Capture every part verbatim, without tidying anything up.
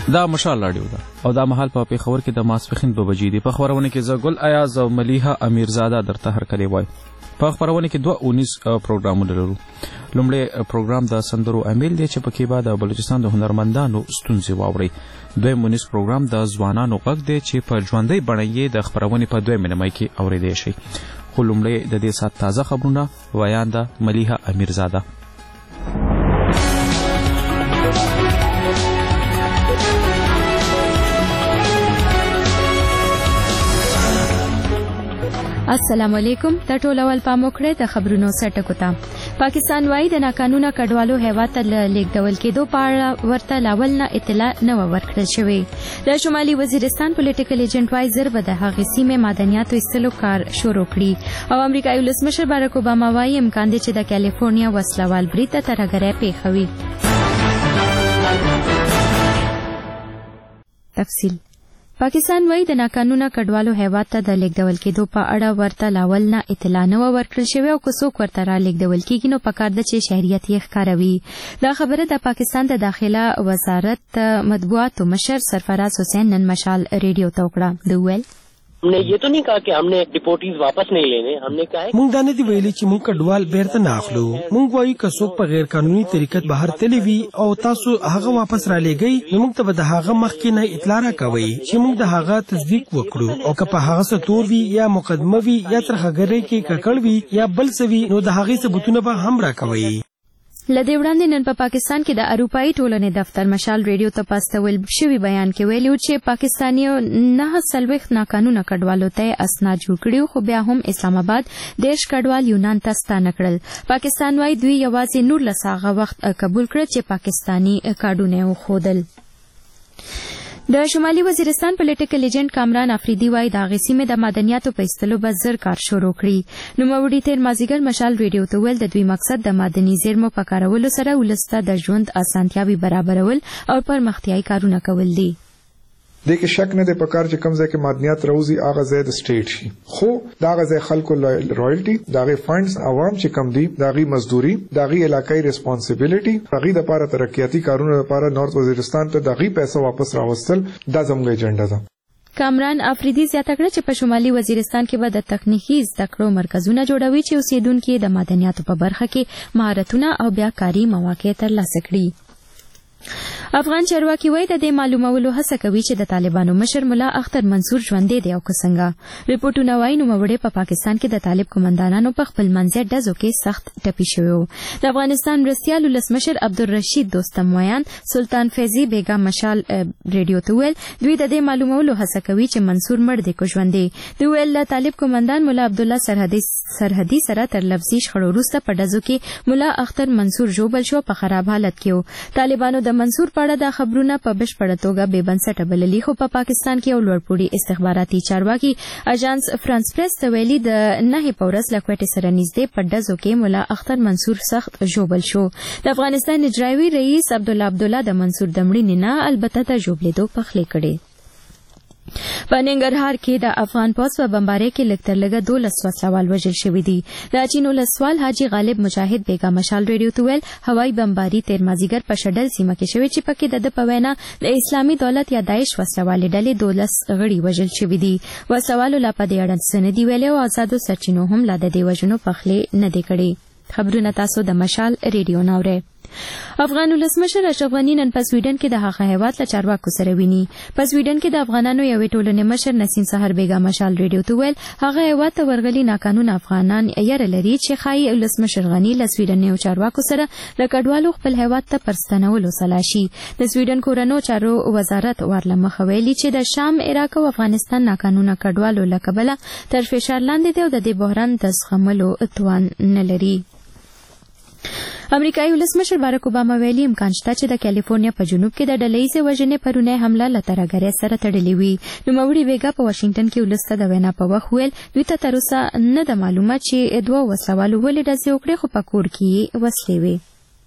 دا مشال رادیو ده او دا مهال په پیښور کې د ماسپښین دوه بجې دي. په خبرونه کې زه ګل ایاز او ملیحه امیرزاده درته هرکلی وای. په خبرونه کې دوه اونیس پروګرامونه لرو. لومړی پروګرام د سندرو امیل دی چې پکې به د بلوچستان د هنرمندانو ستونزې واوري. دویم اونیس پروګرام د ځوانانو غږ دی چې په ژوندۍ بڼه یې د خبرونې په دویم نیمه کې اورېدی شي. خو لومړی د دې ساعت تازه خبرونه ویان ده ملیحه امیرزاده. السلام علیکم. د ټولو اول پام وکړئ د خبرونو سرټکو ته. پاکستان وايي د ناقانونه کډوالو هیواد ته لیږدول کېدو په اړه ورته لاول نه اطلاع نه وه ورکړل شوې. د شمالي وزیرستان پولیټیکل ایجنټ وايي زر به د هغې سیمې معدنیاتو ایستلو کار شروع کړي. او امریکایي ولسمشر باراک اوباما وايي امکان دی چې د کالیفورنیا وسلوال برید ته ترهګرۍ پېښوي. تفصیل. پاکستان وايي د ناقانونه کډوالو هیواد ته د لیږدول کېدو په اړه ورته لاول نه اطلاع نه وه ورکړل شوې او که څوک ورته را لیږدول کېږي نو پکار ده چې شهریت یې ښکاروي. دا خبره د پاکستان د داخله وزارت مطبوعاتو مشر سرفراز حسین نن مشال ریډیو ته وکړه. ده وویل हमने ये तो नहीं कहा कि हमने डिपोर्टीज वापस नहीं लेने. हमने कहा है مونږ دا نه دی ویلي چې مونږ کډوال بیرته نه اخلو. مونږ وایو که څوک په غیر قانوني طریقت بهر تللی وي او تاسو هغه واپس را لېږئ نو مونږ ته به د هغه مخکې نه اطلاع راکوئ چې مونږ د هغه تصدیق وکړو. او که په هغه څه تور وي یا مقدمه وي یا ترهګرۍ کې ککړ وي یا بل څه وي نو د هغې ثبوتونه به هم راکوئ. له دې وړاندې نن په پاکستان کې د اروپایي ټولنې دفتر مشال ریډیو ته په استول شوي بیان کې ویلي چې پاکستانیو نهه څلوېښت ناقانونه کډوالو ته اسناد جوړ کړي خو بیا هم اسلام آباد دېرش کډوال یونان ته ستانه کړل. پاکستان وايي دوی یوازې نولس هغه وخت قبول کړل چې پاکستاني کارډونه یې وښودل. د شمالي وزیرستان پولیټیکل ایجنټ کامران افریدي وايي د هغې سیمې د معدنیاتو په ایستلو به زر کار شروع کړي. نوموړي تېر مازدیګر مشال ریډیو ته ویل د دوی مقصد د معدني زیرمو په کارولو سره ولس ته د ژوند اسانتیاوې برابرول او پرمختیایي کارونه کول دي. دغه شک نه د پکار چې کوم ځای کې معدنیات راوځي هغه ځای د سټیټ شي خو دغه ځای خلکو رایلټي دغه فاندز عوام چې کم دي دغه مزدوري دغه علاقائی ریسپانسیبিলিټي دغه د لپاره ترقیاتي کارونه لپاره نارث وزیرستان ته دغه پیسې واپس راوستل دا زموږ ایجنډا ده. کامران افریدي زیاته کړه چې په شمالي وزیرستان کې به د تخنیکي زده کړو مرکزونه جوړوي چې اوسیدونکي د معدنیاتو په برخه کې مهارتونه او بیا کاري مواقع ترلاسه کړي. افغان چارواکي وایي د دې معلومولو هڅه کوي چې د طالبانو مشر ملا اختر منصور ژوندی دی او که څنګه. ریپورټونه وایي نوموړی په پاکستان کې د طالب قومندانانو په خپل منځي ډزو کې سخت ټپي شوی و. د افغانستان مرستیال ولسمشر عبدالرشید دوستم ویان سلطان فیضي بیګا مشال ریډیو ته ویل دوی د دې معلومولو هڅه کوي چې منصور مړ دی که ژوندی. دوی ویل له طالب قومندان ملا عبدالله سرحدي سرحدي سره تر لفظي شخړو وروسته په ډزو کې ملا اختر منصور ژوبل شو په خراب حالت کې و. طالبانو د منصور په اړه دا خبرونه په بشپړه توګه بې بنسټه بللي خو په پاکستان کې یو لوړپوړي استخباراتي چارواکي اژانس فرانس پریس ته ویلي د نهې په ورځ له کوټې سره نږدې په ډزو کې ملا اختر منصور سخت ژوبل شو. د افغانستان اجرایوي رئیس عبدالله عبدالله د منصور د مړینې نه البته د ژوبلېدو پخلی کړی. په ننګرهار کې د افغان پوځ په بمبارۍ کې لږ تر لږه دولس وسلوال وژل شوي دي. د اچین ولسوال حاجي غالب مجاهد بیګا مشال ریډیو ته ویل هوایي بمباري تېر مازدیګر په شډل سیمه کې شوې چې پکې د ده په وینا د اسلامي دولت یا داعش وسلوالې ډلې دولس غړي وژل شوي دي. وسلوالو لا په دې اړه څه نه دي ویلي او ازادو سرچینو هم لا د دې وژنو پخلی نه دی کړی. خبرونه تاسو د مشال ریډیو نه اورئ. افغان ولسمشر اشرف غني نن په سویډن کې د هغه هیواد له چارواکو سره ویني. په سویډن کې د افغانانو یوې ټولنې مشر نسیم سحر بیګا مشال ریډیو ته ویل هغه هیواد ته ورغلي ناقانونه افغانان یره لري چې ښایي ولسمشر غني له سویډنیو چارواکو سره د کډوالو خپل هیواد ته پر ستنولو سلا شي. د سویډن کورنو چارو وزارت ورله مخه ویلي چې د شام عراق او افغانستان ناقانونه کډوالو له کبله تر فشار لاندې دی او د دې بحران د زغملو توان نه لري. امریکایي ولسمشر باراک اوباما ویلي امکان شته چې د کالیفورنیا په جنوب کې د ډلهییزې وژنې پرونی حمله له ترهګرۍ سره تړلې وي. نوموړي ویګا په واشنګټن کې ولس ته د وینا په وخت ویل دوی ته تر اوسه نه ده معلومه چې دوه وسلوالو ولې ډزې وکړې خو په کور کې یې وسلې وې.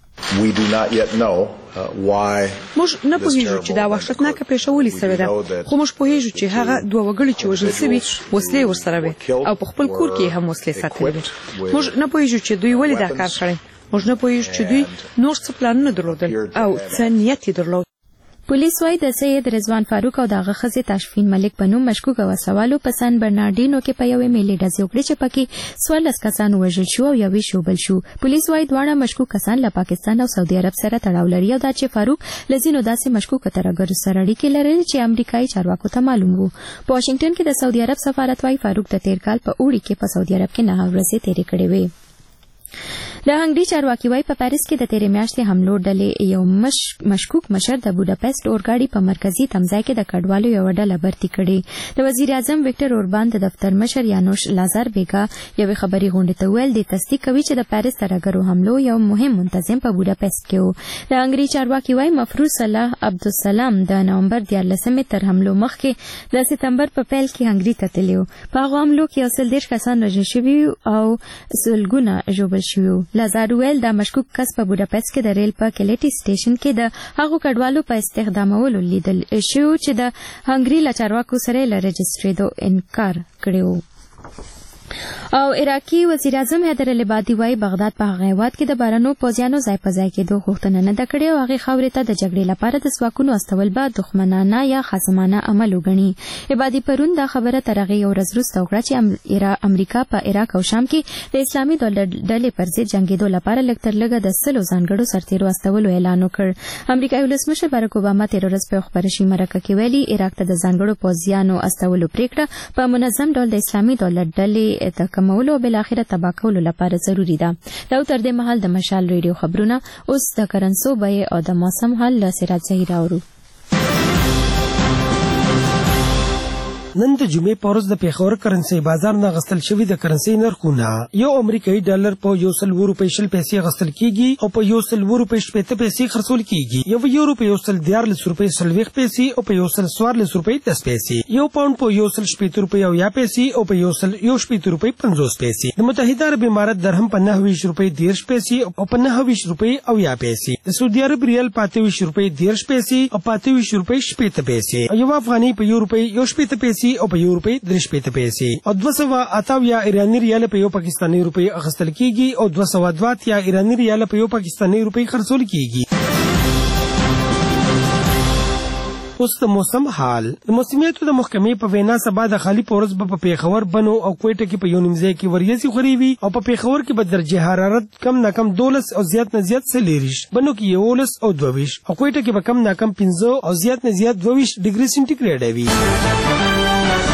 موږ نه پوهیږو چې دا وحشتناکه پیښه ولې سوې ده خو موږ پوهیږو چې هغه دوه وګړي چې وژل سوي وسلې ورسره وې او په خپل کور کې هم وسلې ساتلې وې. موږ نه پوهیږو چې دوی ولې دا کار کړی. موږ نه پوهیږو چې دوی نور څه پلانونه درلودل او څه نیت یې درلود. پولیس وايي د سید رضوان فاروق او دغه ښځې تاشفین ملک په نوم مشکوک وسوالو په سان برنارډینو کې په یوې میلې ډزې وکړې چې پکې څوارلس کسان وژل شو او یو شوبل شو. پولیس وايي دواړه مشکوک کسان له پاکستان او سعودي عرب سره تړاو لري او دا چې فاروق له ځینو داسې مشکوکو ترهګرو سره اړیکې لرلې چې امریکایي چارواکو ته معلوم وو. په واشنگټن کې د سعودي عرب سفارت وايي فاروق د تیر کال په اوړي کې په سعودي عرب کې نه ورځې تیرې کړې وې. د هنګري چارواکي وايي په پاریس کې د تیرې میاشتې حملو ډلې یو مش مشکوک مشر د بوداپست اورګاډي په مرکزی تمځای کې د کډوالو یو ډله برتي کړې. د وزیر اعظم وکټر اوربان د دفتر مشر یانوش لازار بیګا یو خبري غونډه ته ویل د تصدیق کوي چې د پاریس ترهګرو حملو یو مهم منتظم په بوداپست کې و. د هنګري چارواکي وايي مفروض صلاح عبدالسلام د نومبر دیارلسمې تر حملو مخکې د سپتمبر په پیل کې هنګري ته تللی و. په هغه حملو کې اصل دیش کسان وژل شوي او سلګونه ژوبل شوي. لازار ویل دا مشکوک کس په بوداپست کې د ریل په کلیټي سټیشن کې د هغو کډوالو په استخدامولو لیدل شو چې د هنګري له چارواکو سره له رجسټریدو انکار کړی و. او عراقي وزیر اعظم حیدر العبادي وايي بغداد په هغه هیواد کې د بارانو پوځیانو ځای په ځای کېدو غوښتنه نه ده کړې او هغې خاورې ته د جګړې لپاره د ځواکونو استول به دښمنانه یا خصمانه عمل وګڼي. عبادي پرون دا خبره تر هغې یو ورځ وروسته وکړه چې امریکا په عراق او شام کې د اسلامي دولت ډلې پر ضد جنګېدو لپاره لږ تر لږه د سلو ځانګړو سرتېرو استولو اعلان وکړ. امریکایي ولسمشر باراک اوباما تېره ورځ په یو خپرشي مرکه کې ویلي عراق ته د ځانګړو پوځیانو استولو پرېکړه په منظم ډول د اسلامي دولت ډلې د کمولو او بالاخره تباه کولو لپاره ضروري ده. دا تر دې مهال د مشال ریډیو خبرونه اوس د کرنسو بیې او د موسم حال له سراج زهیر اورو. نن د جمعې په ورځ د پیښور کرنسي بازار نه غستل شوی د کرنسي نرخونه یو امریکایي ډالر په یو سل روپۍ شل پیسې غستل کیږي او په یو سل روپۍ شپږ پیسې خرڅول کیږي. یو یورو په یو سل دیارلس روپۍ سلويخ پیسې او په یو سل څوارلس روپۍ دس پیسې. یو پاوند په یو سل شپږ روپۍ او یا پیسې او په یو سل یو شپږ روپۍ پنځوس پیسې. د متحده عرب امارات درهم په نهه ویشت روپۍ دیرش پیسې او په نهه ویشت روپۍ او یا پیسې. د سعودي عرب ریال په اته ویشت روپۍ دیرش پیسې او په اته ویشت روپۍ شپږ پیسې. یو افغاني په یو روپۍ یو شپږ پیسې او په یو روپۍ درې شپږ پیسې او دوه سوه اتیا ایراني ریال په یو پاکستاني روپۍ اخیستل کیږي او دوه سوه دوه اتیا ایراني ریال په یو پاکستاني روپۍ خرڅول کیږي. اوس د موسم حال. د موسمیاتو د محکمې په وینا سبا د خالی پورز په پیښور بنو او کوټه کې په یو نیمځای کې وریځي خوري وي او په پیښور کې به درجه حرارت کم نه کم دولس او زیات نه زیات سلیریش، بنو کې یولس او دوه او کوټه کې به کم نه کم پنځه او زیات نه زیات دوه ډیګري سنټیګریډ وي.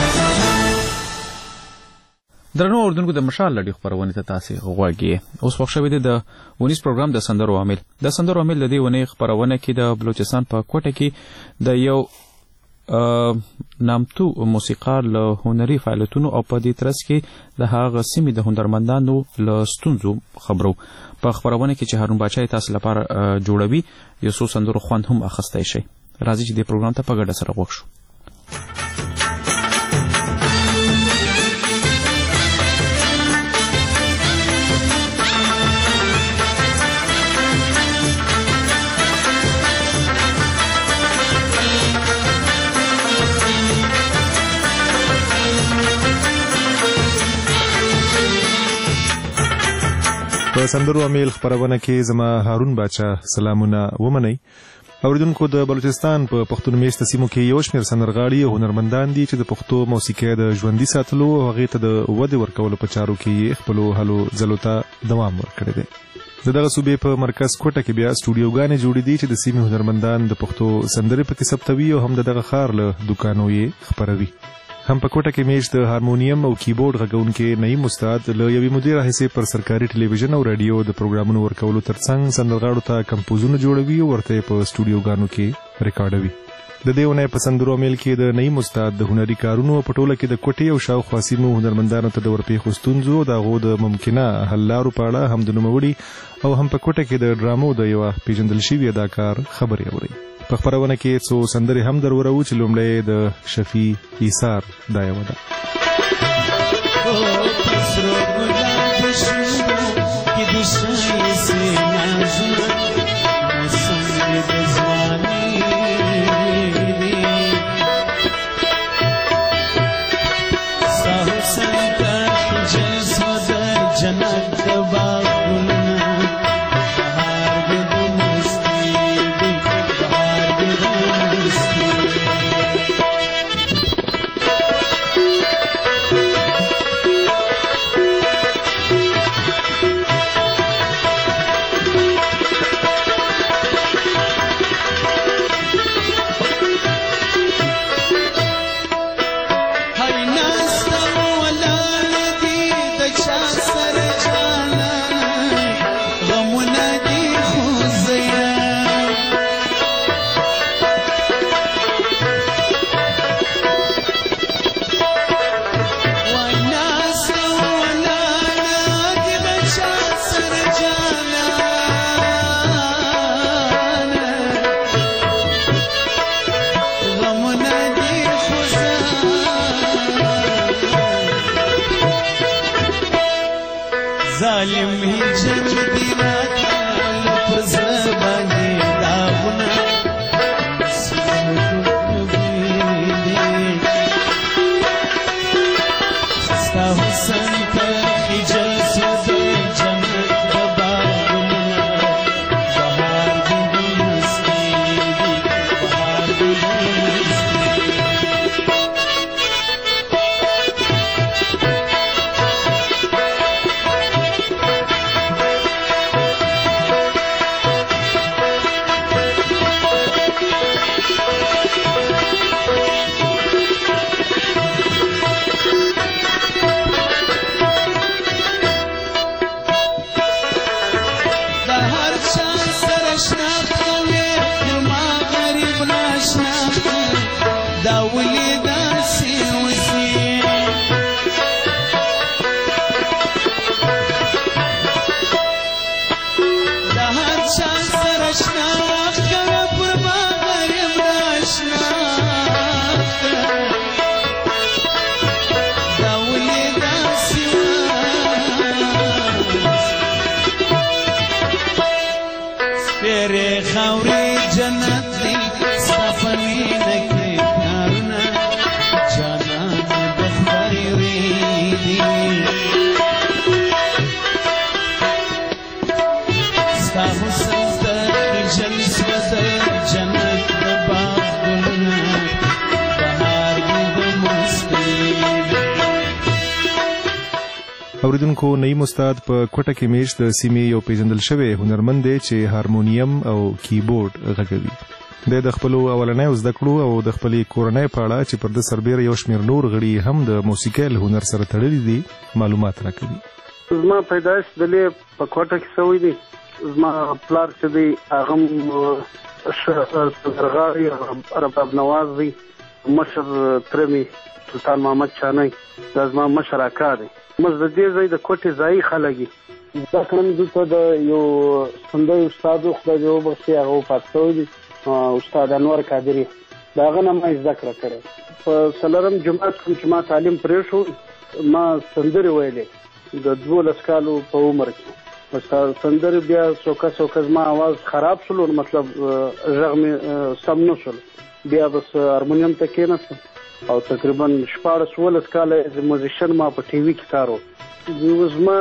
درنو اردوونکو د مشال لړۍ خپرونې ته تاسو غواړئ. اوس وخت شوی دی د ونیس پروګرام د سندرو عامل. د سندرو عامل د دې ونې خپرونه کې د بلوچستان په کوټه کې د یو نامتو موسیقار له هنري فعالیتونو او په دې ترڅ کې د هغه سیمې د هنرمندانو له ستونزو خبرو. په خپرونه کې چې هارون باچا تاسو لپاره جوړوي یو څو سندرو خوند هم اخیستی شي. راځي چې دې پروګرام ته په ګډه سره غوږ شو. په سندرو عامل خبرونه کې زما هارون باچا سلامونه ومنئ. اوریدونکو د بلوچستان په پښتون میشته سیمو کې یو شمېر سندرغاړي او هنرمندان دي چې د پښتو موسیقۍ د ژوندي ساتلو او هغې ته د ودې ورکولو په چارو کې خپلو هلو ځلو ته دوام ورکړی دی. د دغه صوبې په مرکز کوټه کې بیا سټوډیوګانې جوړې دي چې د سیمې هنرمندان د پښتو سندرې پکې ثبتوي او هم د دغه ښار له دوکانو یې خپروي. هم په کوټه کې میش د هارمونیم او کیبورډ غږونکي نعیم استاد له یوې مودې راهیسې پر سرکاري ټلویزیون او رادیو د پروګرامونو ورکولو ترڅنګ سندرغاړو ته کمپوزونه جوړوي او ورته په سټوډیوګانو کې ریکارډوي. د دې ونې په سندرو عامل کې د نعیم استاد د هنري کارونو په ټوله کې د کوټې او شاوخوا سیمو هنرمندانو ته د ورپېښو ستونزو د هغو د ممکنه حل لارو په اړه هم د نوموړي او هم په کوټه کې د ډرامو د یوه پیژندل شوي اداکار خبرې اورئ. په خپرونه کې څو سندرې هم در ورو چې لومړی د شفیع ایثار دا یوه ده. Bye. ظالم هجر دی راکړل پر زړه باندې داغونه ستا حسن تر خجل سو د جنت د باغونه بهار دی مستی دی بهار دی اوریدونکو نعیم استاد په کوټه کې میش د سیمې یو پیژندل شوی هنرمند دی چې هارمونیم او کیبورډ غږوي. د خپلو اولنیو زده کړو او د خپلې کورنۍ په اړه چې پر د سربېره یو شمېر نور غړي هم د موسیقۍ له هنر سره تړلي دي معلومات راکوي. زما پیدایش دلې په کوټه کې شوی دی. زما پلار چې دی هغه سندرغاړی رباب نواز دی. مشر ترمي سلطان محمد چاني دا زما مشر اکا دی. موږ د دې ځای د کوټې ځایي خلک یو. دا کلم دلته د یو سندري استاد خدای دې وبخښي هغه وفات شوی دی استاد انور قادري. د هغه نه ما زده کړه کړې. په څلورم جماعت کې چې ما تعلیم پرېښود ما سندرې ویلې د دولس کالو په عمر کې. سندرې بیا څوکه څوکه زما اواز خراب شول مطلب غږ مې سم نه شول. بیا بس هارمونیم ته کېناستم او تقریبا شپاړس ولس کاله از موزیشن ما په ټي وي کې کار وکړ. زما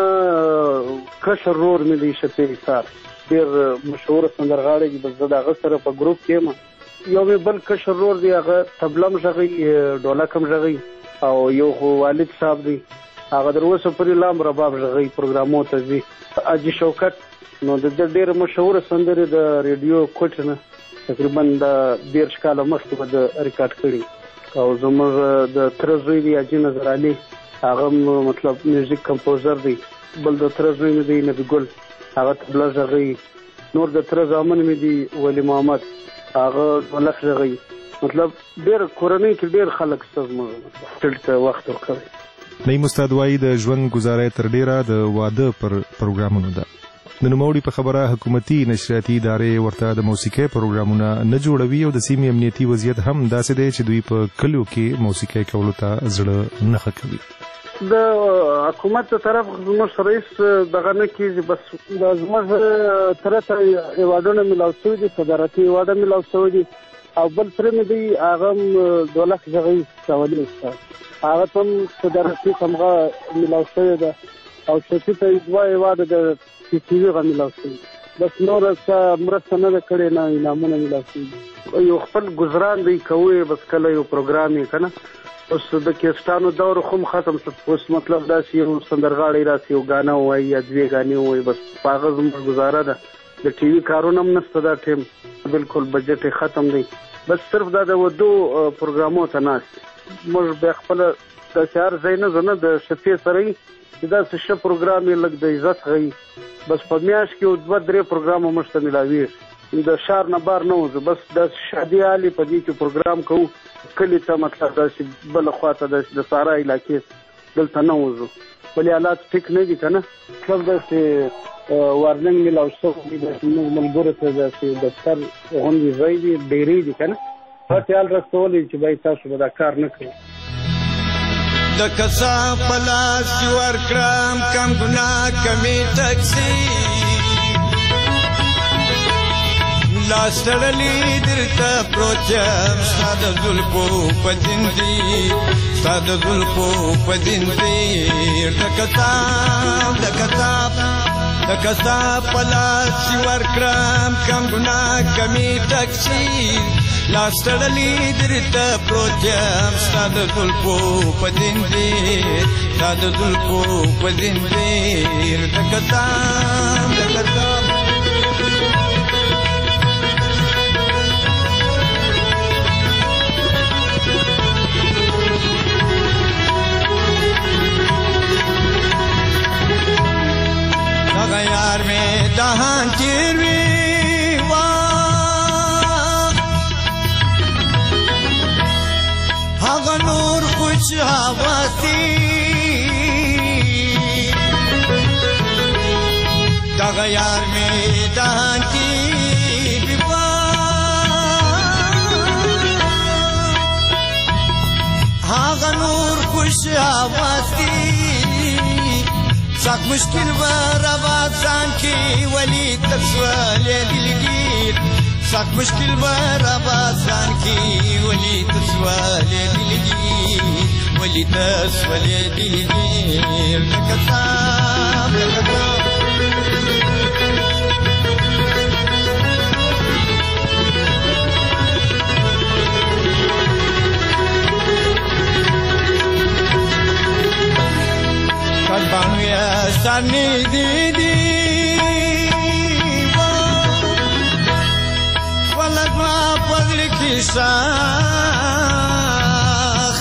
کشر ورور مې دی شفیع ایثار ډېر مشهور سندرغاړی دی. بس زه د هغه سره په ګروپ کې یم. یو مې بل کشر ورور دی هغه طبله هم غږوي ډولک هم غږوي او یو خو والد صاحب دی هغه تر اوسه پورې لا هم رباب غږوي پروګرامو ته ځي. حاجي شوکت نو د ده ډېره مشهوره سندرې د ریډیو کوټ نه تقریبا د دېرش کاله مخکې به د ریکارډ کړي. او زموږ د تره زوی دی حاجي نظر علي هغه مطلب میوزیک کمپوزر دی. بل د تره زوی مې دی نبي ګل هغه طبله غږوي. نور د تره زامن مې دی ولی محمد هغه ډولک غږوي. مطلب ډېر کورنۍ کې ډېر خلک شته زموږ دلته وخت ورکوي. نعیم استاد وایي د ژوند ګزارۍ تر ډېره د واده پر پروګرامونو ده. د نوموړي په خبره حکومتي نشریاتي ادارې ورته د موسیقۍ پروګرامونه نه جوړوي او د سیمې امنیتي وضعیت هم داسې دی چې دوی په کلیو کې موسیقۍ کولو ته زړه نه ښه کوي. د حکومت ته طرف زموږ رئیس دغه نه کېږي. بس زموږ تره ته ایوارډونه میلاو شوي دي صدارتي ایوارډ میلاو شوي دي او بل تره مې دی هغه هم دولک غږوي شاولي استاد هغه ته هم صدارتي تمغه میلاو شوې ده او شفیع ته دوه ایوارډ د ټي وي غا میلاو شوي. بس نور څه مرسته نه ده کړې نه انعامونه میلاو شوي. یو خپل ګزران دی کوي بس کله یو پروګرام یې که نه اوس د کیسټانو دور خو ختم شو. اوس مطلب داسې یو سندرغاړی راسي یو ګانه ووایي یا دوې ګانې ووایي بس په هغه زموږ ګزاره ده. د ټي وي کارونه هم نشته دا ټایم بالکل بجټ یې ختم دی. بس صرف دا د ودو پروګرامو ته ناست موږ بیا خپله داسې هر ځای نه زه نه د شفیع سره یي چې داسې ښه پروګرام یې لږ د عزت غوي. بس په میاشت کې دوه درې پروګرامه موږ ته میلاوېږي. د ښار نه بار نه وځو بس داسې شادي حالې په دې کې پروګرام کوو. کلي ته مطلب داسې بله خوا ته داسې د سارا علاقې دلته نه وځو. ولې حالات ټیک نه دي که نه مطلب داسې وارننګ میلاو شوی دي. داسې موږ ملګرو ته داسې دفتر غوندې ځای دي ډېرې دي که نه هغه خیال رسولی چې باید تاسو به دا کار نه کوئ. د کسا پلاس ور کرام کم ګناه کمی تقصیر لاس تړلی درته پروچم ستا د زلفو په دین دي ستا د زلفو په دین دي د کسا د کسا د کسا پلاس ور کرام کم ګناه کمی تقصیر لاس تړلی درته پروچم ستا د زلفو په دین دي ستا د زلفو په دین دي د کسا د کسا यार में दहान चिरवी हग नूर कुछ हवासी दग यार में दहान चिरवी हग नूर कुछ हवासी साक मुश्किल बराबाद की वली तस्वाले दिलगीर साक मुश्किल बराबाद की वली तस्वाले दिलगीर वली तस्वाले दिलगीर नकसाब नकसाब Bangya sani didi walagwa padli kisah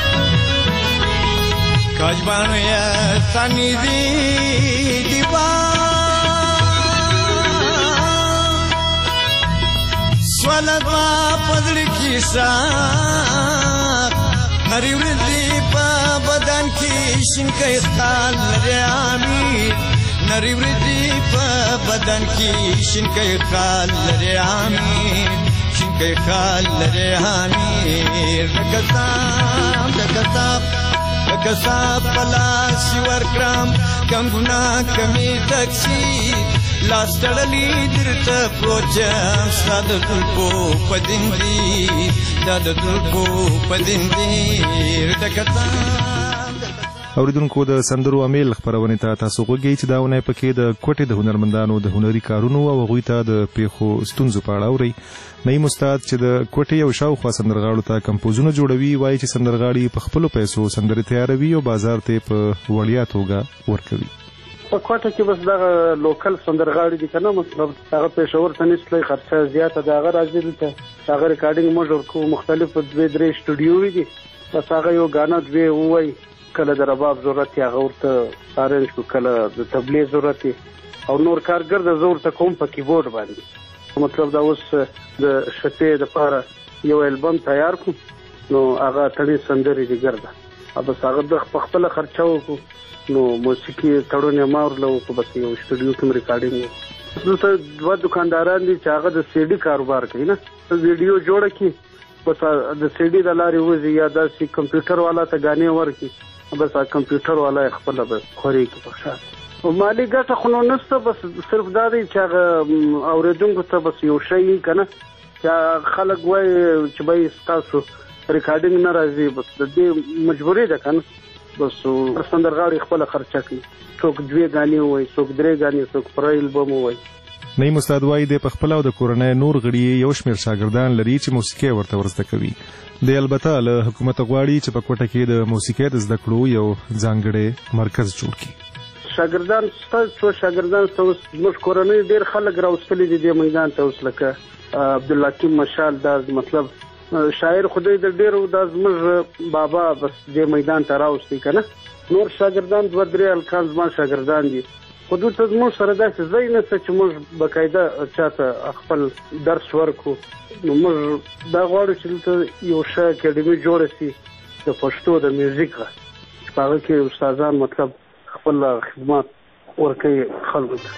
kaj bangya sani didi walagwa padli kisah Hari wridi pa badan ki shinkay khal nare amir Nari wridi pa badan ki shinkay khal nare amir Shinkay khal nare amir Nakasab, nakasab, nakasab palas war kram Kam guna kami taksir Las tadali dirta procham Sada dulpo padindi Sada dulpo padindi اوریدونکو د سندرو امیل خبرونه ته تاسو غوږی چې داونه پکې د کوټې د هنرمندانو د هنري کارونو او غوي ته د پیخو ستونزو په اړه اوري نیم استاد چې د کوټې او شاوخوا سندرغاړو ته کمپوزونه جوړوي وایي چې سندرغاړي په خپل پیسو سندرې تیاروي او بازار ته په وړیا توګه ورکوي په کوټه کې بس دغه لوکل سندرغاړي دي کنه مطلب هغه پېښور ته نسلې خرچه زیاته ده هغه راځي ته هغه ریکارډینګ موږ ورکو مختلف دوه درې سټوډیو دي بس هغه یو غانا دوی وای کله د رباب ضرورت یا غورته سارنج کو کله د تبلیغ ضرورت او نور کارګر د زور ته کوم په کیبورډ باندې مطلب دا اوس د شته د پاره یو البم تیار کو نو هغه تړي سندري دي ګرځا اب هغه د خپل خرچه وکړو نو موسیقي تړونه مارلو کو بس یو سټوډیو کې ریکارډینګ نو ته دوه دکانداران دي چې هغه د سی ډي کاروبار کوي نه ویډیو جوړ کی بس د سی ډي د لارې وځي یا د سی کمپیوټر والا ته غانې ورکی بس کمپیوټر والا خپل به خوري کې پښات او مالی ګټه خو نو نشته بس صرف دا دی چې اوریدونکو ته بس یو شی کنه چې خلک وای چې به تاسو ریکارډینګ نه راځي بس د دې مجبورې ده کنه بس سندرغاړي خپل خرچه کوي څوک دوی غانې وای څوک درې غانې څوک پرایل بم وای نیم استاد وای د پخپل او د کورنۍ نور غړي یو شمیر شاګردان لري چې موسیقي ورته ورزده کوي د البته له حکومت غواړي چې په کوټه کې د موسیقي د زده کړو یو ځانګړی مرکز جوړ کړي شاګردان ستاسو شاګردان تاسو موږ کورنۍ ډیر خلک راوستلي دي د میدان ته اوس لکه عبد الحکیم مشال دا مطلب شاعر خدای د ډیرو د زمر بابا بس د میدان ته راوستي کنه نور شاګردان دوه درې الکان زما شاګردان دي خودو ته موږ سره داسې ځای نه چې موږ بقاعده چاته خپل درس ورکو نو موږ دا غواړو چې یو ښه اکیډمي جوړه شي د پښتو د میوزیک په هغه کې استادان مطلب خپل خدمات ورکوي خلکو ته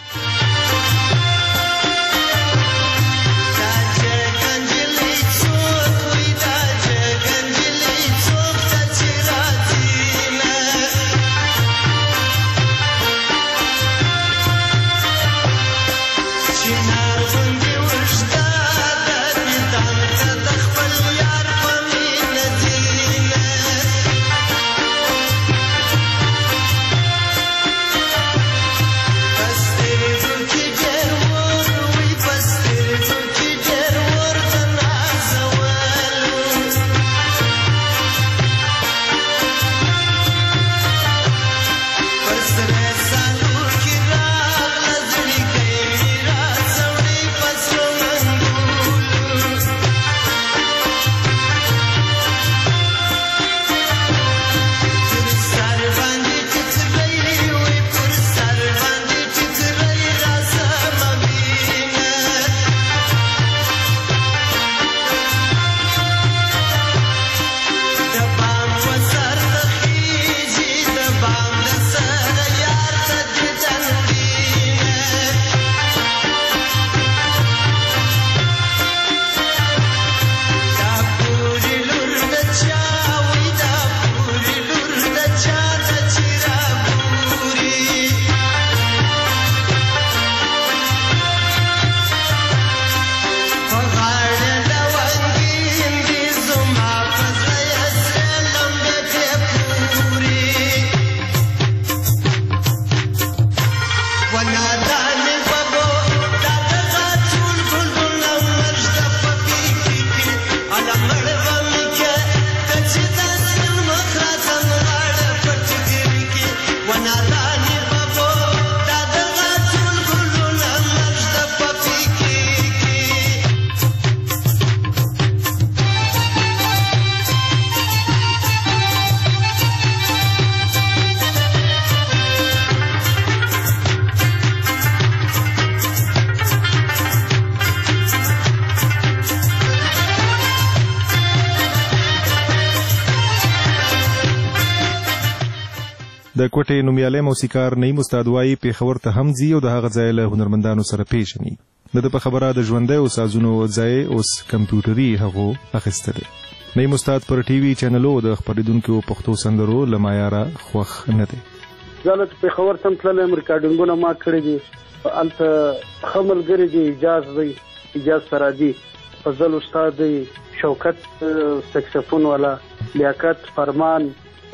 د کوټې نومیالی موسیقار نعیم استاد وایي پېښور ته هم ځي او د هغه ځای له هنرمندانو سره پیژني. د ده په خبره د ژوندیو سازونو ځای اوس کمپیوټري هغو اخیستلی. نعیم استاد پر ټي وي چینلو د خپرېدونکو پښتو سندرو له معیاره خوښ نه دی. زه له پېښور ته م تللی یم، ریکارډینګونه ما کړي دي. هلته ښه ملګري دي، اجاز دی، اجاز سرادي، فضل استاد دی، شوکت سکسفون والا، لیاقت فرمان،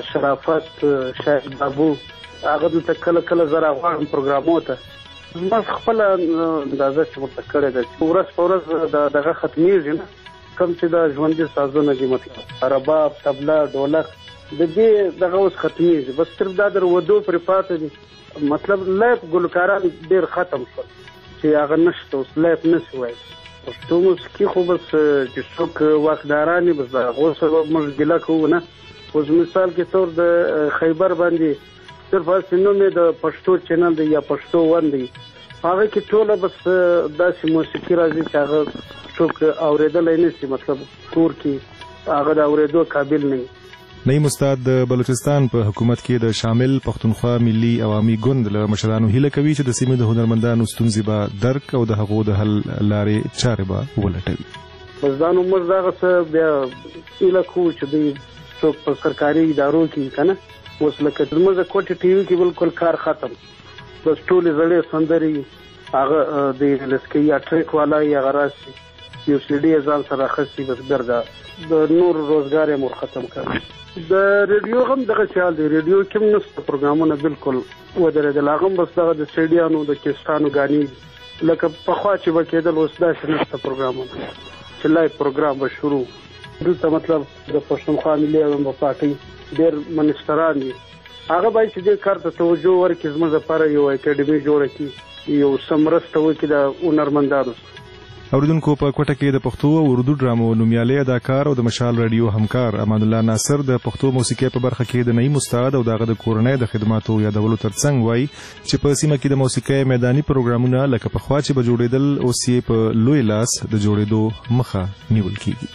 شرافت، شاهد بابو. هغه دلته کله کله زه راغواړم پروګرامو ته. زما خپله اندازه چې ورته کړې ده چې ورځ په ورځ دغه ختمېږي نه، کوم چې د ژوندي سازونه دي، مطلب رباب، طبله، ډولک، د دې دغه اوس ختمېږي. بس صرف دا د ودو پرې پاته دي. مطلب لایف ګلوکاران ډېر ختم شول چې هغه نشته، اوس لایف نشي وایي. پښتو موسیقي خو بس چې څوک واکداران دي بس د هغو سره موږ ګیله کوو نه. اوس مثال کې طور د خیبر باندې صرف هسې نوم یې د پښتو چینل دی یا پښتو ون دی، هغه کې ټوله بس داسې موسیقي راځي چې هغه څوک اورېدلی نه شي، مطلب کور کې هغه د اورېدو قابل نه وي. نعیم استاد د بلوچستان په حکومت کې د شامل پښتونخوا ملي عوامي ګوند له مشرانو هیله کوي چې د سیمې د هنرمندانو ستونزې به درک او د هغو د حل لارې چارې به ولټوي. بس دا نو موږ دغه څه بیا هیله کوو چې دوی څوک په سرکاري ادارو کې که نه، اوس لکه زموږ د کوټې ټي وي کې بالکل کار ختم. بس ټولې زړې سندرې هغه د ریلیز کوي، یا ټریک والا یې هغه راسي، یو سی ډي یې ځان سره اخیستي، بس ګرده د نور روزګار یې مور ختم کړی. د ریډیو هم دغه خیال دی، ریډیو کې هم نشته پروګرامونه، بالکل ودرېدل. هغه هم بس دغه د سیډیانو د کیسټانو ګانې لکه پخوا چې به کېدل، اوس داسې نشته پروګرامونه چې لایف پروګرام به شروع. دلته مطلب د پښتونخوا ملي عوامي پارټۍ ډېر منسټران دي، هغه باید چې دې کار ته توجه ورکړي، زموږ لپاره یو اکاډمي جوړه کړي، یو څه مرسته وکړي د هنرمندانو سره. اوریدونکو په کوټه کې د پښتو او اردو ډرامو نومیالی اداکار او د مشال رادیو همکار امان الله ناصر د پښتو موسیقۍ په برخه کې د نعیم استاد او دغه د کورنۍ د خدماتو یادولو ترڅنګ وایي چې په سیمه کې د موسیقۍ میداني پروګرامونه لکه پخوا چې به جوړېدل اوس یې په لوی لاس د جوړېدو مخه نیول کېږي.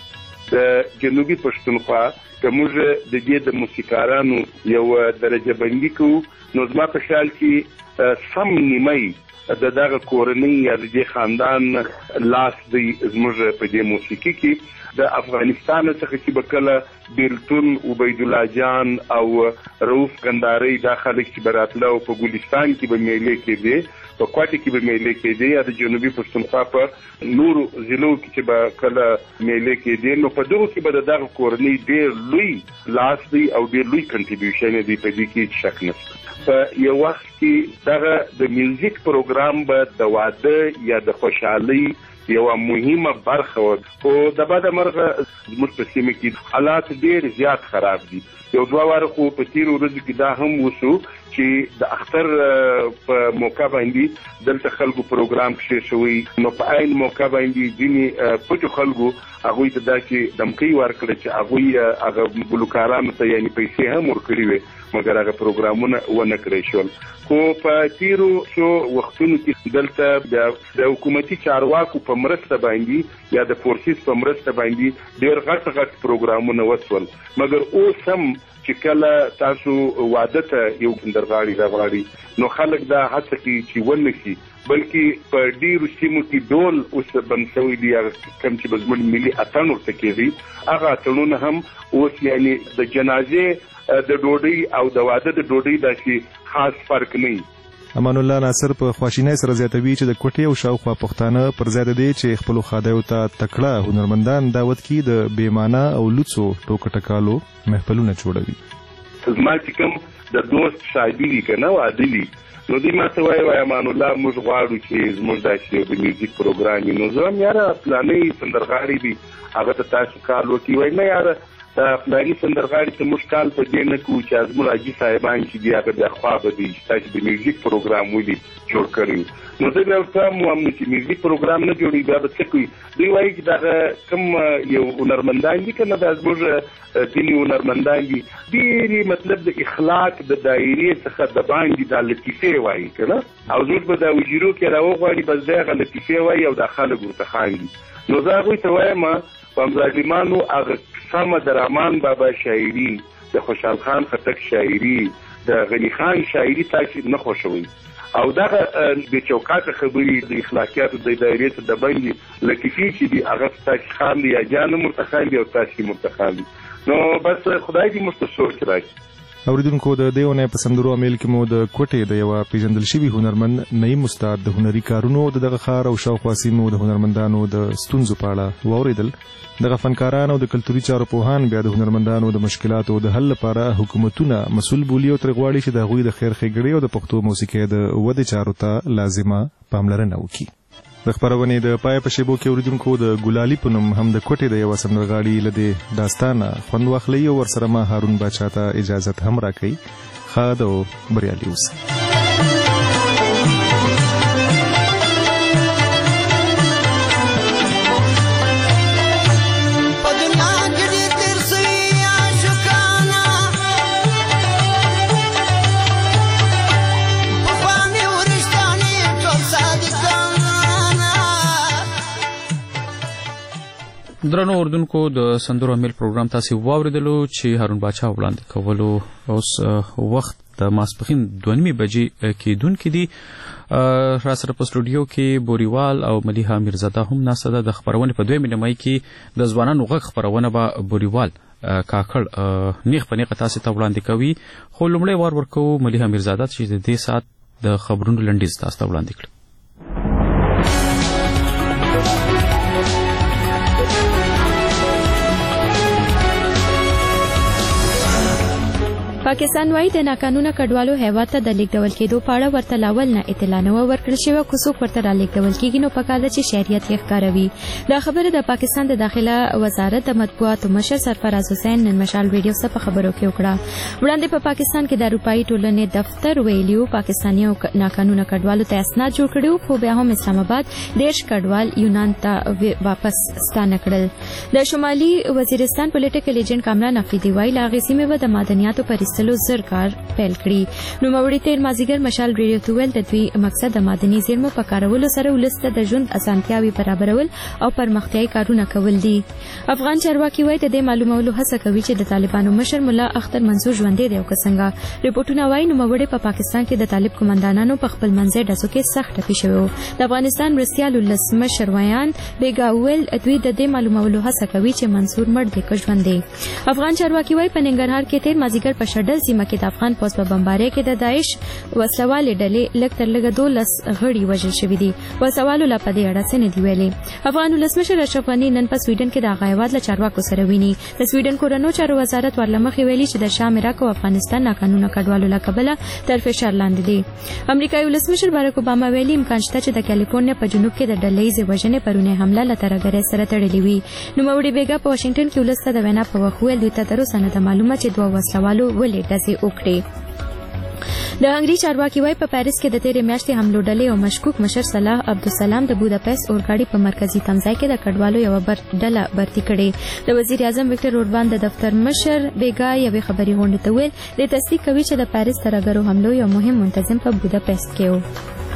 د جنوبي پښتونخوا که موږ د دې د موسیقارانو یو درجه بندي کوو، نو زما په خیال کې سم نیمه د دغه کورنۍ یا د دې خاندان لاس دی زموږ په دې موسیقي کې. د افغانستان څخه چې به کله بیلتون، عبیدالله جان او رؤوف ګندارۍ دا خلک چې به راتله او په ګلستان کې به میلې کېدې، په کوټې کې به میلې کېدې، یا د جنوبي پښتونخوا په نورو ضلعو کې چې به کله میلې کېدې، نو په دغو کې به د دغه کورنۍ ډېر لوی لاس دی او ډېر لوی کنټریبیوشن دی، په دې کې شک نشته. په یو وخت کې دغه د میوزیک پروګرام به د واده یا د خوشحالۍ یوه مهمه برخه وه، خو د بده مرغه زموږ په سیمه کې حالات ډېر زیات خراب دي. یو دوه واره خو په تېرو ورځو کې دا هم وشو چې د اختر په موقع باندې دلته خلکو پروګرام کښې شوی، نو په عین موقع باندې ځینې پټو خلکو هغوی ته داسې دمکۍ ورکړه چې هغوی هغه ګلوکارانو ته یعنې پیسې هم ورکړې وې، مګر هغه پروګرامونه ونه کړی شول. خو په تېرو څو وختونو کې دلته د حکومتي چارواکو په مرسته باندې یا د فورسیس په مرسته باندې ډېر غټ غټ پروګرامونه وشول، مګر اوس هم چې کله تاسو واده ته یو سندرغاړي راغواړي، نو خلک دا هڅه کوي چې ونه شي، بلکې په ډېرو سیمو کې ډول اوس بند شوی دی، کوم چې به زموږ ملي اتڼ ورته کېږي، هغه اتڼونه هم اوس یعنې د جنازې د ډوډۍ او د واده د ډوډۍ داسې خاص فرق نه وي. امان الله ناصر په خواشینۍ سره زیاتوي چې د کوټې او شاوخوا پښتانه پر ځای د دې چې خپلو خادیو ته تکړه هنرمندان دعوت کړي، د بېمانه او لوڅو ټوکه ټکالو محفلونه جوړوي. زما چې کوم د دوست شادي وي که نه واده وي، نو دوی ما ته وایي وایي امان الله موږ غواړو چې زموږ داسې یو د میوزیک پروګرام وي. نو زه هم یاره فلانی سندرغاړي دي هغه ته تاسو کال وکړي، وایي نه یاره دا فلاني سندرغاړي ته موږ کال په دې نه کوو چې زموږ حاجي صاحبان چې دي هغه بیا خوا به دي چې تاسې د میوزیک پروګرام ولې جوړ کړی. نو زه بیا ورته وایم چې میوزیک پروګرام نه جوړوي بیا به څه کوي؟ دوی وایي چې دغه کوم یو هنرمندان دي که نه، دا زموږ ځینې هنرمندان دي ډېرې مطلب د اخلاق د دایرې څخه د باندې دا لطیفې وایي که نه، او زموږ به دا وجیرو کې راوغواړي بس دی هغه لطیفې وایي او دا خلک ورته خاندي. نو زه هغوی ته وایم په ظالمانو هغه سمه د رحمان بابا شاعري، د خوشحال خان خټک شاعري، د غنی خان شاعري تاسو نه خوښوي او دا د چوکاټ خبرې د اخلاقیاتو د دایرې د باندې لکه چې دی هغه تاسو خان دی یا جان مرتخان دی او تاسو مرتخان دی نو بس خدای دې مستسوچ راکړي. اوریدونکو د دیونه په سندرو عمل کې مو د کوټې د یو پیژندل شوی هنرمند نعیم استاد د هنري کارونو د دغه خار او شاوخوا سیمو د هنرمندانو د ستونزو په اړه واوریدل. دغه فنکاران او د کلتوري چارو پوهان بیا د هنرمندانو د مشکلاتو د حل لپاره حکومتونه مسؤل بولی او ترغواړي چې د غوي د خیر ښېګړې او د پښتو موسیقۍ د ودې چارو ته لازمه پاملرنه وکړي. د خبرونې د پای په شیبو کې اوریدونکو د ګلالي په نوم هم د کوټې د یو سندرغاړي لدې داستانه خوند واخلي او ورسره ما هارون باچا ته اجازه هم راکړي. ښه او بریالي اوسئ. درنو اردوونکو د سندرو امیل پروګرام تاسو واوریدلو چې هارون باچا وړاندې کولو اوس وخت د ماسپخین دوه نیمې بجې کېدونکې دي. را سره په سټوډیو کې بوریوال او ملیحه امیرزاده هم ناسته ده. د خپرونې په دویمې نیمایي کې د ځوانانو غږ خپرونه به بوریوال کاکړ نیغ په نیغه تاسو ته وړاندې کوي. خو لومړی وار ورکوو ملیحه امیرزاده چې د دې ساعت د خبرونو لنډیز تاسو ته وړاندې کړي. پاکستان وايي د ناقانونه کډوالو هیواد ته د لیږدول کېدو په اړه ورته لاول نه اطلاع نه ورکړل شوې. که څوک ورته را لیږدول کېږي نو پکار ده چې شهریت یې ښکاروي. دا خبره د پاکستان د داخله وزارت د مطبوعاتو مشر سرفراز حسین نن مشال ریډیو څخه په خبرو کې وکړه. وړاندې په پاکستان کې د اروپایي ټولنې دفتر ویلیو پاکستانیو ناقانونه کډوالو ته اسناد جوړ کړي خو بیا هم اسلام آباد ډېر کډوال یونان ته واپس ستانه کړل. د شمالي وزیرستان پولیټیکل ایجنټ کامران افریدي وايي لا غي سیمه به د مدنیاتو پر استلو زر کار پیل کړي. نو موري تیر مازیګر مشال ریډیو ته ویل د دوی مقصد د مدني زیرمو په کارولو سره ولسته د ژوند اسانتیاوي برابرول او پرمختیايي کارونه کول دي. افغان چارواکي وایي د دې معلومولو هڅه کوي چې د طالبانو مشر مولا اختر منصور ژوندې دی او څنګه. ریپورتونه وایي نو موري په پاکستان کې د طالب کمانډانانو په خپل منځي ډزو کې سخت ټپي شوی وو. د افغانستان مرستيال ولس مشر ویان بیګا ویل دوی د دې معلومولو هڅه کوي چې منصور مړ دی که ژوندې. افغان چارواکي وایي په ننګرهار کې تیر مازیګر په شډل سیمه کې د افغان پوسټ په بمبارۍ کې د داعش وسوالې ډلې لږ تر لږه دولس غړي وژل شوي دي. وسوالو لا په دې اړه څه نه دي ویلي. افغان ولسمشر اشرف غني نن په سویډن کې د هغه هیواد له چارواکو سره ویني. د سویډن کورنو چارو وزارت ورلمخې ویلي چې د شام عراق او افغانستان ناقانونه کډوالو له کبله تر فشار لاندې دي. امریکایي ولسمشر باراک اوباما ویلي امکان شته چې د کالیفورنیا په جنوب کې د ډلهییزې وژنې پرونی حمله له ترهګرۍ سره تړلې وي. نوموړي بیګا په واشنګټن کې ولس ته د وینا په وخت ویل دوی ته تر اوسه نه ده معلومه چې دوه وسلوالو ولې ډزې وکړې. د هنګري چارواکي وايي په پاریس کې د تیرې میاشتې حملو ډلې او مشکوک مشر صلاح عبدالسلام د بوداپست اورګاډي په مرکزی تمځای کې د کډوالو یو بر ډله برتي کړې. د وزیر اعظم وکټر اوربان د دفتر مشر بیګا یوې خبري غونډې ته ویل د تصدیق کوي چې د پاریس ترهګرو حملو یو مهم منتظم په بوداپست کې و.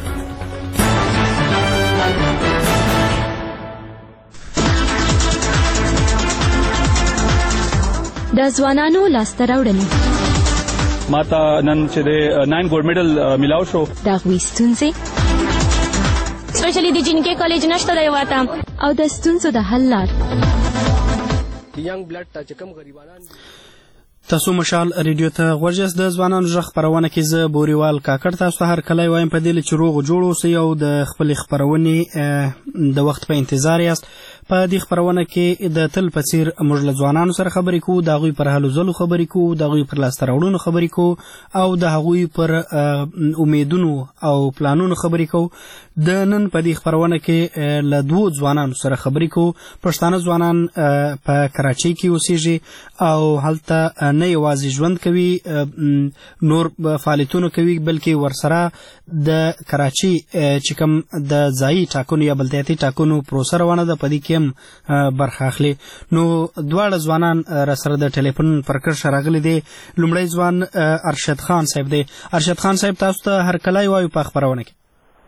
د ځوانانو لاسته راوړنې ماته نن چې د ناین ګولډ میډل میلاو شو. دا غوي ستونزې سپیشلی د جنکې کالج نشته دی واته او د ستونزو د حل لار. ینګ بلډ ته چې کوم غریبانان تاسو مشال ریډیو ته غوږ د ځوانانو ژغ خپرونه کې زه بوریوال کاکړ تاسو ته هر کله وایم په دې چې روغ جوړ اوسئ او د خپل خپرونې د وخت په انتظار یاست. په دې خبرونه کې د تل په څیر موږ له ځوانانو سره خبرې کوو، د هغوی پر هلو ځلو خبرې کوو، د هغوی پر لاسته راوړنو خبرې کوو او د هغوی پر امیدونو او پلانونو خبرې کوو. د نن په دې خبرونه کې له دوو ځوانانو سره خبرې کوو. پښتانه ځوانان په کراچۍ کې اوسېږي او هلته نه یوازې ژوند کوي، نور فعالیتونه کوي، بلکې ورسره د کراچۍ چې کوم د ځایي ټاکنو یا بلدیاتي ټاکنو پروسه روانه ده په دې کې هم برخه اخلي. نو دواړه ځوانان را سره د ټلیفون پر کرښه راغلي دي. لومړی ځوان ارشد خان صاحب دی. ارشد خان صاحب تاسو ته هرکلی وایو په خپرونه کې.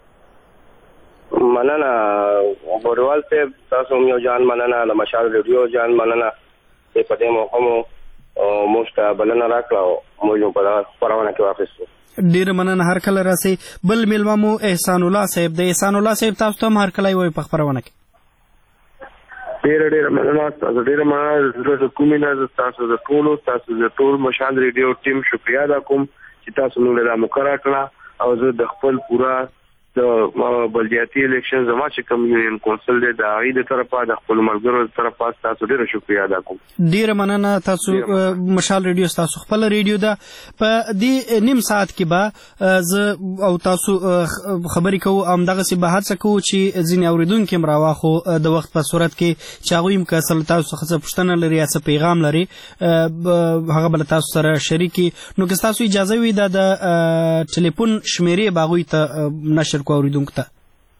مننه بوریوال صاحب، تاسو هم یو جان مننه، له مشال ریډیو جان مننه چې په دې موقع مو موږ ته بلنه راکړه موږ په خبرونه کې واخیستو. ډیر مننه هر کله راسي. بل میلمه مو احسان الله صاحب د احسان الله صاحب تاسو ته هر کله وي په خبرونه کې. ډیر ډیر مننه تاسو ډیر مننه د کومې نه تاسو د ټولو تاسو د ټول مشال ریډیو ټیم شکریا ادا کوم چې تاسو موږ له مقرره کړه او زه د خپل پورا د بلدیاتي الیکشن زما چې کوم یونین کونسل دی د هغې د طرفه د خپلو ملګرو د طرفه تاسو ډېره شکریه ادا کوم. ډېره مننه. تاسو مشال ریډیو ستاسو خپله ریډیو ده. په دې نیم ساعت کې به زه او تاسو خبرې کوو همدغسې به هڅه کوو چې ځینې اورېدونکي هم راواخو د وخت په صورت کې چې هغوی هم که اصل تاسو څخه څه پوښتنه لري یا څه پیغام لري هغه به له تاسو سره شریک کړي. نو که ستاسو اجازه وي دا د ټلیفون شمیرې به هغوی ته نشر اوریدونکو ته.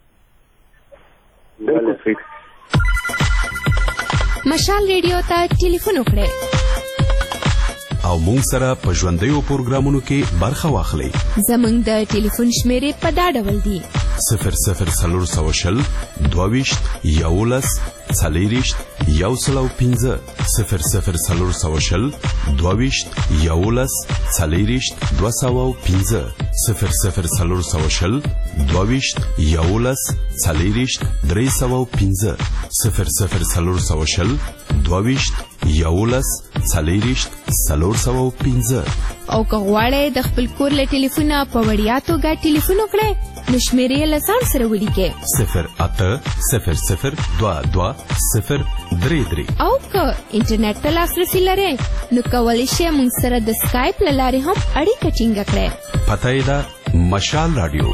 مشال ریډیو ته ټلیفون وکړئ او مونږ سره په ژوندیو پروګرامونو کې برخه واخلئ. زمونږ د ټلیفون شمیرې په دا ډول دي: صفر صفر څلور سوه شل دوه ویشت یولس څلېرویشت یو سل او پنځه صفر صفر څلور سوه شل دوه ویشت یولس څلېرویشت دوه سوه او پنځه صفر صفر څلور سوه شل دوه ویشت یولس څلېرویشت درې سوه او پنځه صفر صفر څلور سوه شل دوه ویشت یولس څلېرویشت څلور سوه او پنځه. او که غواړئ د خپل کور له ټلیفونه په وړیا توګه ټلیفون وکړئ نو شمیرې یې له ځان سره ولیکئ: صفر اته صفر صفر دوه دوه صفر درې درې. او که انټرنیټ ته لاسرسي لرئ نو کولی شئ موږ سره د سکایپ له لارې هم اړیکه ټینګه کړئ. پته یې ده مشال راډیو.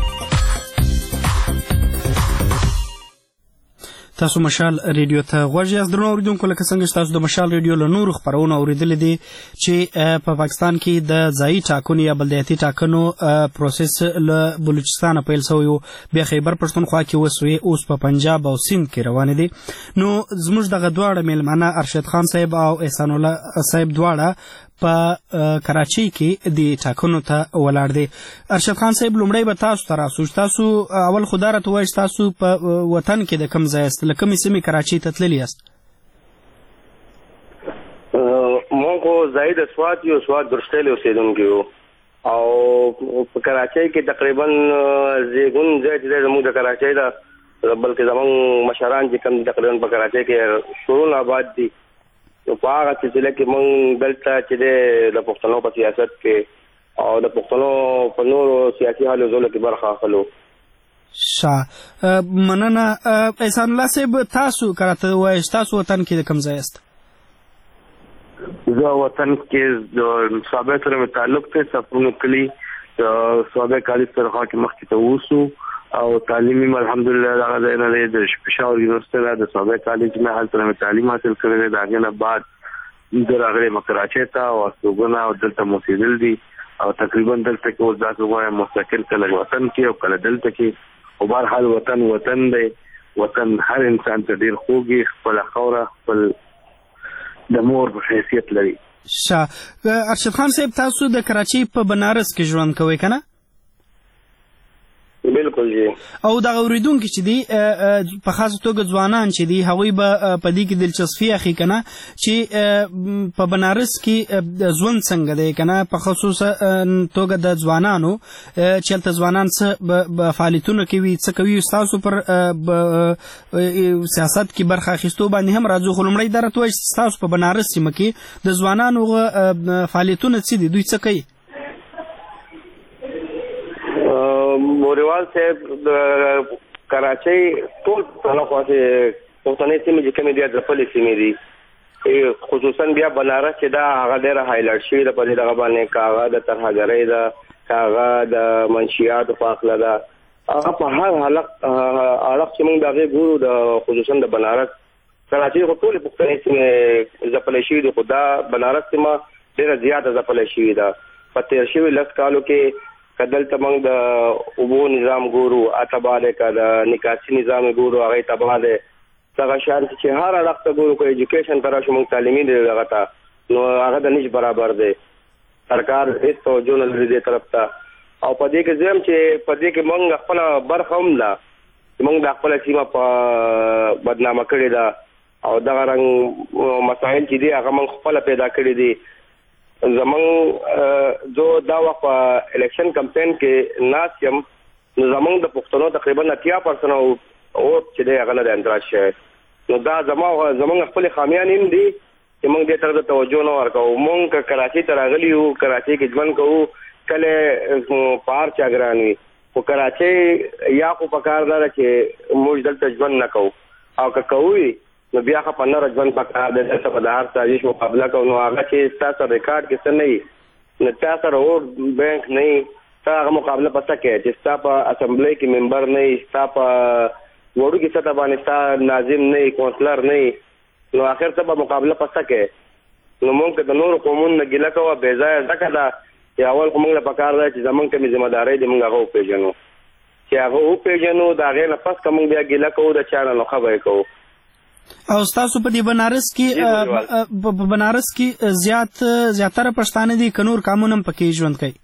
تاسو مشال ریډیو ته غوږ یاست. درنو اورېدونکو لکه څنګه چې تاسو د مشال ریډیو له نورو خپرونو اورېدلې دي چې په پاکستان کې د ځایي ټاکنو یا بلدیاتي ټاکنو پروسس له بلوچستانه پیل شوی و بیا خیبر پښتونخوا کې وسوې اوس په پنجاب او سیند کې روانې دي. نو زموږ دغه دواړه میلمانه ارشد خان صاحب او احسان الله صاحب دواړه په کراچۍ کې د ټاکنو ته ولاړ دي. ارشد خان صاحب لومړی به تاسو ته راسو. تاسو اول خو دا راته ووایئ چې تاسو په وطن کې د کوم ځای یاست، له کومې سیمې کراچۍ ته تللي یاست؟ مونږ خو ځایي د سوات یو سوات درشتیل اوسېدونکي یو او په کراچۍ کې تقریبا زیږون ځای چې دی زموږ د کراچۍ ده بلکې زموږ مشران چې کوم تقریبا په کراچۍ کې شورون آباد دي. نو په هغه سلسله کې موږ دلته چې دی د پښتنو په سیاست کې او د پښتنو په نورو سیاسي هلو ځلو کې برخه اخلو. ښه مننه. احسان الله صاحب تاسو که راته ووایئ تاسو وطن کې د کوم ځای یاست؟ زه وطن کې د صوابۍ سره مې تعلق دی. سفرونو کلي د صوابۍ کالج سره خوا کې مخکې ته اوسو او تعلیمي الحمدلله دغه ځای نه دی د پېښور یونیورسټۍ نه د صوابۍ کالج نه هلته نه مې تعلیم حاصل کړی دی. د هغې نه بعد زه راغلی یم کراچۍ ته او استوګنه او دلته مو اوسېدل دي او تقریبا دلته کې اوس داسې ووایم مستقل کله وطن کې او کله دلته کې. خو بهرحال وطن وطن دی. وطن هر انسان ته ډېر خوږ وي. خپله خاوره خپل د مور په حیثیت لري. ښه. ارشد خان صاحب تاسو د کراچۍ په بنارس کې ژوند کوئ که نه؟ بالکل جی. او دغه اوریدونکي چې دي په خاصه توګه ځوانان چې دي هغوی به په دې کې دلچسپي اخلي که نه چې په بنارس کې ژوند څنګه دی که نه په خصوصا توګه د ځوانانو چې هلته ځوانان څه فعالیتونه کوي څه کوي ستاسو پر سیاست کې برخه اخیستو باندې هم راځو. خو لومړی دا راته وایئ چې ستاسو په بنارس سیمه کې د ځوانانو فعالیتونه څه دي، دوی څه کوي؟ موريوال صاحب د کراچۍ ټول پښتانه خواته پښتنې سیمې چې کومې دي د خپلې سیمې دي خصوصا بیا بنارس چې دا هغه ډېره هایلایټ شوې ده په دې دغه باندې که هغه د ترهګرۍ ده که هغه د منشیاتو په هکله ده هغه په هر حالت اړخ چې موږ د هغې ګورو د خصوصا د بنارس کراچۍ خو ټولې پښتنې سیمې ځپلی شوي دي خو دا بنارس سیمه ډېره زیاته ځپلی شوې ده. په تېر شوي لس کالو کې که دلته موږ د اوبو نظام ګورو تباه دی، که د نکاسي نظام ګورو هغه تباه دی. دغه شان چې هر اړخ ته ګورو که ایجوکیشن ته راشو موږ تعلیمي دی دغه ته نو هغه د نش برابر دی. سرکار هېڅ توجه نه لري دې طرف ته. او په دې کې زه یم چې په دې کې موږ خپله برخه هم ده چې موږ د خپله سیمه په بدنامه کړې ده او دغه رنګ مسایل چې دي هغه موږ خپله پیدا کړي دي. زمونږ زه دا وخت په الیکشن کمپین کې ناست یم نو زمونږ د پښتنو تقریبا اتیا پرسنټ ووټ چې دی هغه نه دی اندراج شوی نو دا زمونږ خپل خامیان هم دي چې موږ دې طرف ته توجه نه ورکوو موږ که کراچۍ ته راغلي یو کراچۍ کې ژوند کوو کله په هر چا ګران وي خو کراچۍ یا خو پکار ده چې موږ دلته ژوند نه کوو او که کوو نو بیا خو په نره ژوند پکار دی دلته به د هر سازش مقابله کوو نو هغه چې ستا سره ریکارډ کې څه نه وي نو تا سره ووټ بینک نه وي تا هغه مقابله په څه کوې چې ستا په اسمبلی کې ممبر نه وي ستا په وړوکې سطح باندې ستا ناظم نه وي کونسلر نه وي نو آخر ته به مقابله په څه کوې نو موږ که د نورو قومونو نه ګیله کوو بې ځایه ځکه ده چې اول خو موږ له پکار ده چې زموږ کومې ذمهدارۍ دي موږ هغه وپېژنو چې هغه وپېژنو د هغې نه پس که موږ بیا ګیله کوو د چا نه نو ښه به یې کوو او ستاسو په دې بنارس کې په بنارس کې زیات زیاتره پښتانه دي که نور قومونه هم پکې ژوند کوي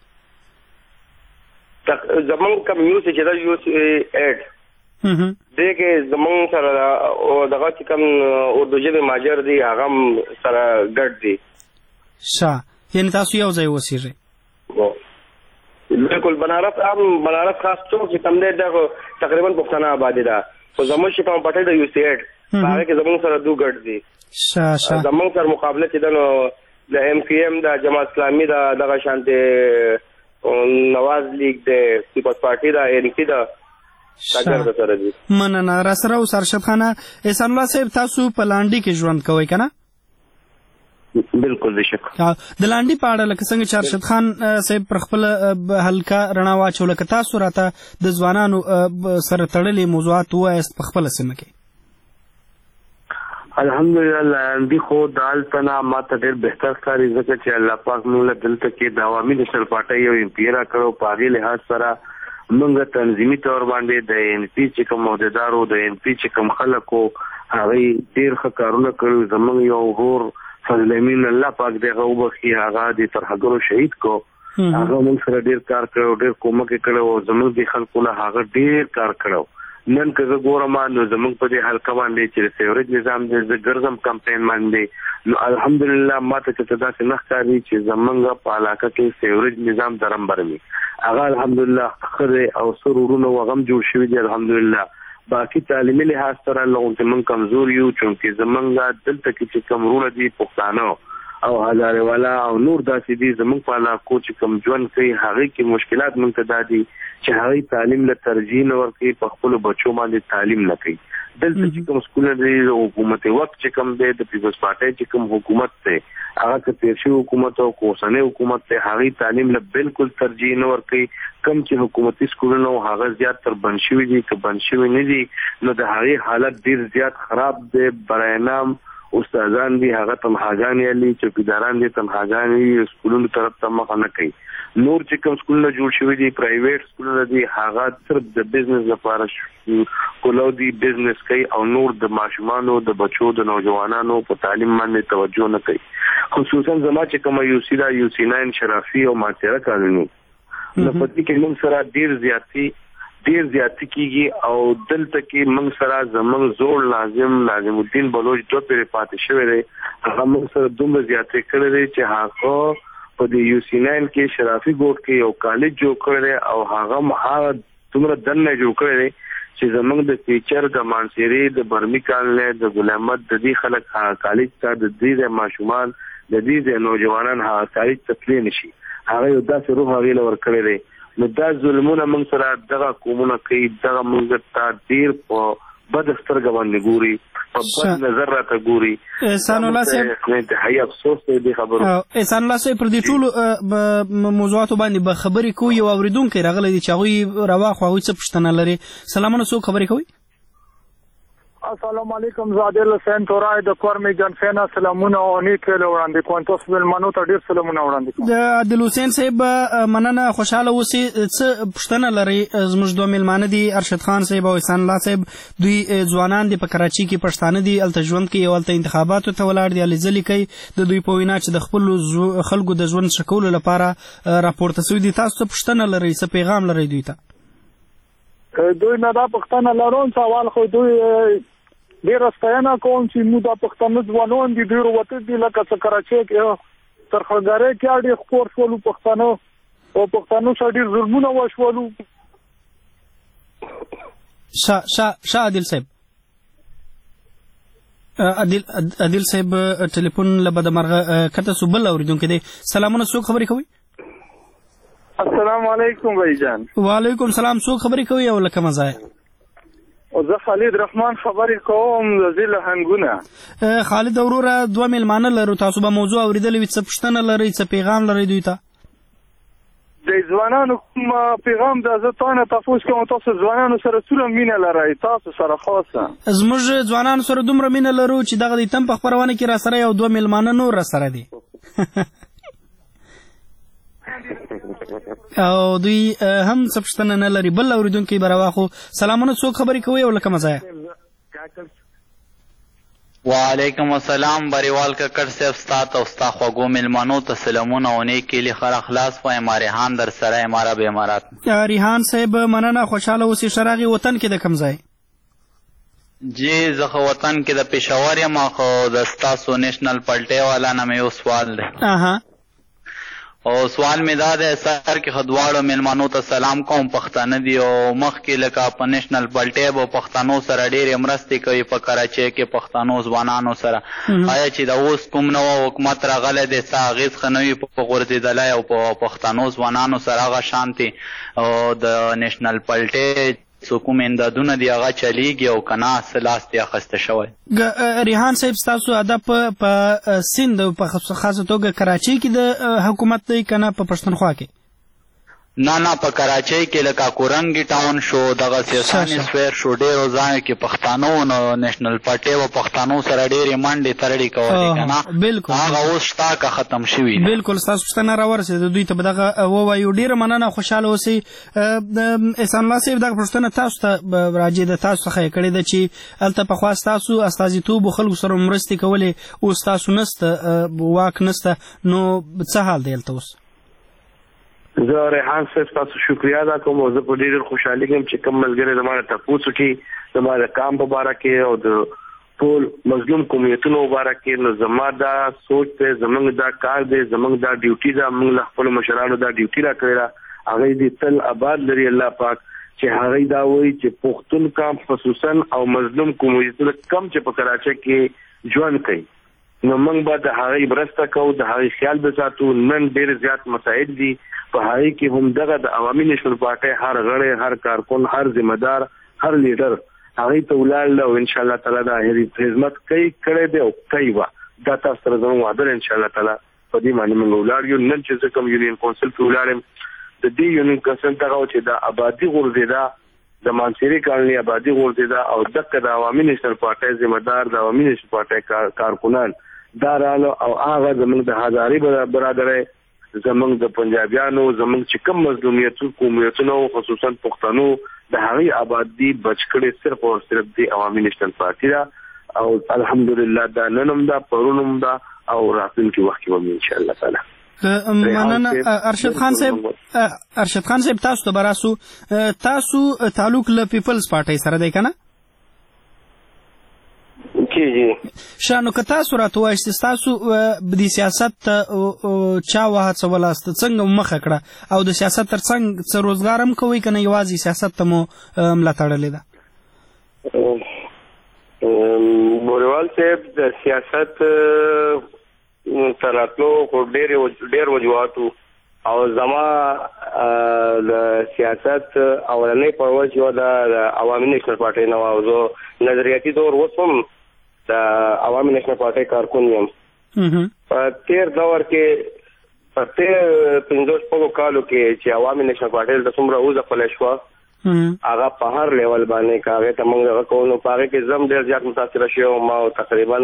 زمونږ کوم یو چې دا یو ایډ دې کې زمونږ سره دغه چې کوم اردو ژبې ماجر دي هغه هم سره ګډ دي ښه یعنې تاسو یو ځای اوسېږئ بالکل بنارس هم بنارس خاص څوک چې کوم دی دا تقریبا پښتانه آبادي ده خو زمونږ چې کوم پټۍ د یو سی ایډ هغه کې زمونږ سره دو ګډ دي زمونږ سره مقابله چې ده نو د ایم پی ایم د جماعت اسلامي د دغه شانتې نواز لیگ د پیپلز پارټي د این پي د ګډ سره دي مننه را سره اوس ارشد خانه احسان الله صاحب تاسو په لانډي کې ژوند کوئ که نه بالکل د شک د لانډي په اړه لکه څنګه چې ارشد خان صاحب پر خپله هلکه رڼا واچوله که تاسو راته د ځوانانو سره تړلې موضوعات ووایاست په خپله سیمه کې الحمدلله لاندې خو د هلته نه ماته ډېر بهتر ښکاري ځکه چې الله پاک موږ له دلته کې د عوامي نېشنل پارټۍ یو ایم پي را کړو په هغې لحاظ سره موږ تنظیمي طور باندې د این پي چې کوم عهدهدارو د این پي چې کوم خلک وو هغوی ډېر ښه کارونه کړي زموږ یو ورور فضل امین الله پاک دې هغه وبخښي هغه د ترهګرو شهید کو هغه موږ سره ډېر کار کړی ډېر کومک یې کړی او زموږ د خلکو نه هغه ډېر کار کړی نن که زه ګورم نو زموږ په دې حلقه باندې چې د سیوریج نظام دی زه ګرځم کمپین باندې نو الحمدلله ماته چې څه داسې نه ښکاري چې زموږ په علاقه کې سیوریج نظام درمبر وي هغه الحمدلله ښه دی او څه رورونه هغه هم جوړ شوي دي الحمدلله باقي تعلیمي لحاظ سره لغونې موږ کمزور یو چونکې زموږ دلته کې چې کوم رونه دي پښتانه او هزاره والا او نور داسې دي زموږ په علاقو چې کوم ژوند کوي هغې کې مشکلات موږ ته دا دي چې هغوی تعلیم له ترجیح نه ورکوي په خپلو بچو باندې تعلیم نه کوي دلته چې کوم سکولونه دي حکومت وقت چې کوم دی د پیپلز پارټۍ چې کوم حکومت دی هغه که تېر شوي حکومت او که اوسنی حکومت دی هغوی تعلیم له بالکل ترجیح نه ورکوي کم چې حکومتي سکولونه او هغه زیات تر بند شوي دي که بند شوي نه دي نو د هغې حالت ډېر زیات خراب دی برای نام استادان دي هغه تنهاګانې علي چوکیداران دي تنهاګانې سکولونو طرف ته مخه نه کوي نور چې کوم سکولونه جوړ شوي دي پرایویټ سکولونه دي هغه صرف د بزنس لپاره کولو دي بزنس کوي او نور د ماشومانو د بچو د نوجوانانو په تعلیم باندې توجه نه کوي خصوصا زما چې کومه یو سی دا یو سی ناین شرافي او ماتیره کالوني نو په دې کې موږ سره ډېر زیاتي ډیر زیاتی کیږي او دلته کې موږ سره زموږ زوړ لازم لازم الدین بلوچ دوه پیرې پاتې شوی دی هغه موږ سره دومره زیاتې کړی دی چې هغه په دې یو سی ناین کې شرافي ګوټ کې یو کالج جوړ کړی دی او هغه هغه دومره دننه جوړ کړی دی چې زموږ د ټیچر د مانسیري د برمي کالنۍ د ګل احمد د دې خلک هغه کالج ته د دې د ماشومان د دې د نوجوانان هغه کالج ته تللی نه شي هغه یو داسې روح هغې له ورکړی دی نو دا ظلمونه موږ سره دغه قومونه کوي دغه موږ ته ډېر په بده سترګه باندې ګوري په بد نظر راته ګوري احسان الله صاحب انتهایي افسوس دی دې خبرو احسان الله صاحب پر دې ټولو موضوعاتو باندې به خبرې کوو یو اورېدونکی راغلی دی چې هغوی رواخوا هغوی څه پوښتنه لري سلامونه څوک خبرې کوئ السلام علیکم زادل حسین تورای د کورمي جنفینا سلامونه او نیک له وړاندې کوم تاسو بل منو ته ډیر سلامونه وړاندې کوم د عادل حسین صاحب مننه خوشاله اوسئ څه پوښتنه لري زموږ دوه میلمانه دي ارشد خان صاحب او احسان الله صاحب دوی ځوانان دي په کراچۍ کې پښتانه دي هلته ژوند کوي او هلته انتخاباتو ته ولاړ دي هلې ځلې کوي د دوی په وینا چې د خپلو خلکو د ژوند ښه کولو لپاره راپورته شوي دي تاسو څه پوښتنه لرئ څه پیغام لرئ دوی ته دوی نه دا پښتنه لرون سوال خو دوی ډېره ستاینه کوم چې موږ دا پښتانه ځوانان دي ډېر وته دي لکه څه کراچۍ کې ترخګارۍ کې ډېر خپور شولو پښتانه او پښتانو سره ډېر ظلمونه وشولو. شاه شاه شاه عادل صاحب عادل عادل صاحب ټلیفون له بده مرغه کته سو بل اوریدونکو دی. سلامونه، څوک خبرې کوي؟ السلام علیکم بھائی جان. وعلیکم سلام. څوک خبرې کوي او لکه مزه؟ او زه خالد رحمان خبرې کوم د ضلع هنګونه. خالد وروره دوه میلمانه لرو، تاسو به موضوع اوریدلې وي، څه پوښتنه لرئ، څه پیغام لرئ دوی ته؟ د ځوانانو کوم پیغام د زه تاسو تاسو کوم تاسو ځوانانو سره څومره مینه لرئ؟ تاسو سره خاصه زموږ ځوانانو سره دومره مینه لرو چې دغه د تم په خبرونه کې را سره یو دوه میلمانه نور را سره دي او دوی هم څه پوښتنه نه لري. بل اوریدونکي به راواخو. سلامونه، څوک خبرې کوي او لکه مزه؟ وعلیکم السلام. بریوال ککړ صاحب، استاد او استاد خوږو ملمنو ته سلامونه او نیکی لی خیر اخلاص و ریحان در سره اماره به امارات. ریحان صاحب مننه، خوشاله اوسئ. شراغي وطن کې د کوم ځای؟ جی زه وطن کې د پېښور یم، خو د ستاسو نیشنل پلټۍ والا نه مې یو سوال دی. اها او سوال می دا ده سر کې خدواړو ملمنو ته سلام کوم، پښتانه دي او مخکې لکه په نیشنل پلټۍ به پښتنو سره ډېرې مرستې کوي په کراچۍ کې پښتنو ځوانانو سره. آیا چې د اوس کوم نوی حکومت راغلی دی څه اغېز ښه نه وي په غورځېدلی او په پښتنو ځوانانو سره هغه شانتې او د نیشنل پلټۍ څو کوم امدادونه دي هغه چلیږي او که نه څه لاس دې اخیسته شوی؟ ریحان صاحب ستاسو هدف په سند په خاصه توګه کراچۍ کې د حکومت دی که نه په پښتونخوا کې؟ نه نه په کراچۍ کې لکه کورنګي ټاون شو، دغه سیاساني سویر شو، ډېرو ځایو کې پښتانو نو نیشنل پارټۍ و پښتانو سره ډېرې منډې ترړې کولې که نه؟ بلکل هغه اوس شته که ختم شوي؟ بلکل ستاسو پوښتنه راورسېده، دوی ته به دغه ووایو. ډېره مننه، خوشحاله اوسئ. احسان الله صاحب دغه پوښتنه تاسو ته راجع ده، تاسو څخه یې کړې ده چې هلته پخوا ستاسو استازیتوب و خلکو سره مرستې کولې، اوس تاسو نسته، واک نسته، نو څه حال دی هلته اوس؟ زه ریحان صاحب تاسو شکریا ادا کوم او زه په ډېر خوشحالي کې یم چې کوم ملګري زما نه تپوس وکړي زما د کام په باره کې او د ټول مظلوم قومیتونو په باره کې. نو زما دا سوچ دی، زموږ دا کار دی، زموږ دا ډیوټي ده، موږ له خپلو مشرانو دا ډیوټي را کړې ده، هغوی دې تل آباد لري الله پاک، چې هغوی دا وایي چې پښتون کام خصوصا او مظلوم قومیتونه کم چې په کراچۍ کې ژوند کوي نو موږ به د هغوی مرسته کوو، د هغوی خیال به ساتو. نن ډېر زیات مسایل دي په هغوی کې هم دغه د عوامي نیشنل پارټۍ هر غړی، هر کارکن، هر ذمه دار، هر لیډر هغوی ته ولاړ او انشاءالله تعالی دا خدمت کوي، کړی دی او کوي به. دا تاسو سره زموږ وعده ده انشاءالله تعالی په دې باندې موږ ولاړ یو. نن چې زه کوم یونین کونسل کې ولاړ یم، د دې یونین کونسل دغه چې د آبادي غورځېده، د مانسیري کالني آبادي غورځېده او دغه د عوامي نیشنل پارټۍ ذمه دار، د عوامي نیشنل پارټۍ کارکنان دا رااله او هغه زموږ د هزاري برادرۍ، زموږ د پنجابیانو، زموږ چې کوم مظلومیتو قومیتونو خصوصا پښتنو د هغوی آبادي بچ کړې صرف او صرف د عوامي نیشنل پارټي ده او الحمدلله دا نن هم ده، پرون هم ده او راتلونکي وخت کې به انشاءالله تعالی. مننه. ارشد خان صاحب، ارشد خان صاحب تاسو ته به راسو، تاسو تعلق له پیپلز پارټۍ سره دی که نه؟ ښه، نو که تاسو راته ووایئ چې ستاسو د سیاست ته چا وهڅولاست، څنګه مخه کړه او د سیاست تر څنګ څه روزګار هم کوئ که نه یوازې سیاست ته مو ملا تړلې ده؟ بوریوال صاحب د سیاست ته راتلو خو ډېر وجوهاتو او زما د سیاست اولنۍ پړاو چې د عوامي نیشنل پارټۍ نه و، زه نظریاتي طور اوس هم د عوامي نیشنل پارټۍ کارکن یم. په تېر دور کې په تېر پنځه شپږو کالو کې چې عوامي نیشنل پارټۍ ته څومره وځپلی شوه هغه په هر لیول باندې که هغې ته موږ دغه کوو نو په هغې کې زه هم ډېر زیات متاثره شوی وم او تقریبا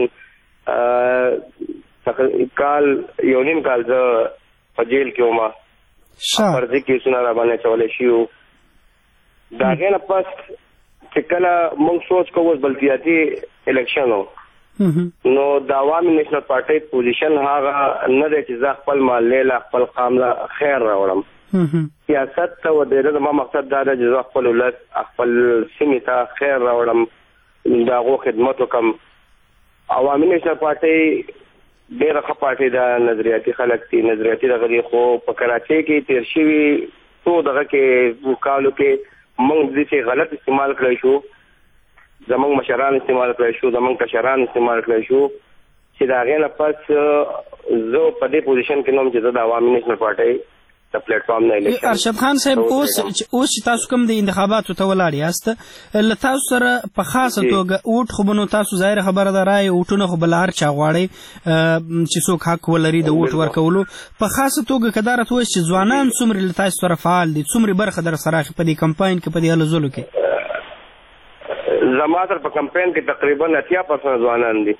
کال یو نیم کال زه په جیل کې وم، فرضي کیسونه را باندې اچولی شوي وو. د هغې نه پس چې کله موږ سوچ کوو اوس بلدیاتي الیکشن و نو د عوامي نیشنل پارټۍ پوزیشن هغه نه دی چې زه خپل محلې له خپل قام له خیر راوړم. سیاست ته ودرېدل زما مقصد دا ده چې زه خپل ولس، خپل سیمې ته خیر راوړم، د هغو خدمت وکړم. عوامي نیشنل پارټۍ ډېره ښه پارټي ده، نظریاتي خلک دي، نظریاتي دغه دي، خو په کراچۍ کې تیر شوي څو دغه کې کالو کې موږ دې چې غلط استعمال کړی شو، زموږ مشران استعمال کړی شو، زموږ کشران استعمال کړی شو، چې د هغې نه پس زه په دې پوزیشن کې نوم چې زه د عوامي نیشنل پارټۍ د پلیټفارم نه الیکشن. ارشد خان صاحب، اوس اوس چې تاسو کوم د انتخاباتو ته ولاړ یاست، له تاسو سره په خاصه توګه اوټ خو به نو تاسو ظاهره خبره ده رایې اوټونه خو به له هر چا غواړئ چې څوک حق ولري د اوټ ورکولو. په خاصه توګه که دا راته ووایي چې ځوانان څومره له تاسو سره فعال دي، څومره برخه در سره اخلي په دې کمپاین کې، په دې هلو ځلو کې؟ زما سره په کمپاین کې تقریبا اتیا پرسنټ ځوانان دي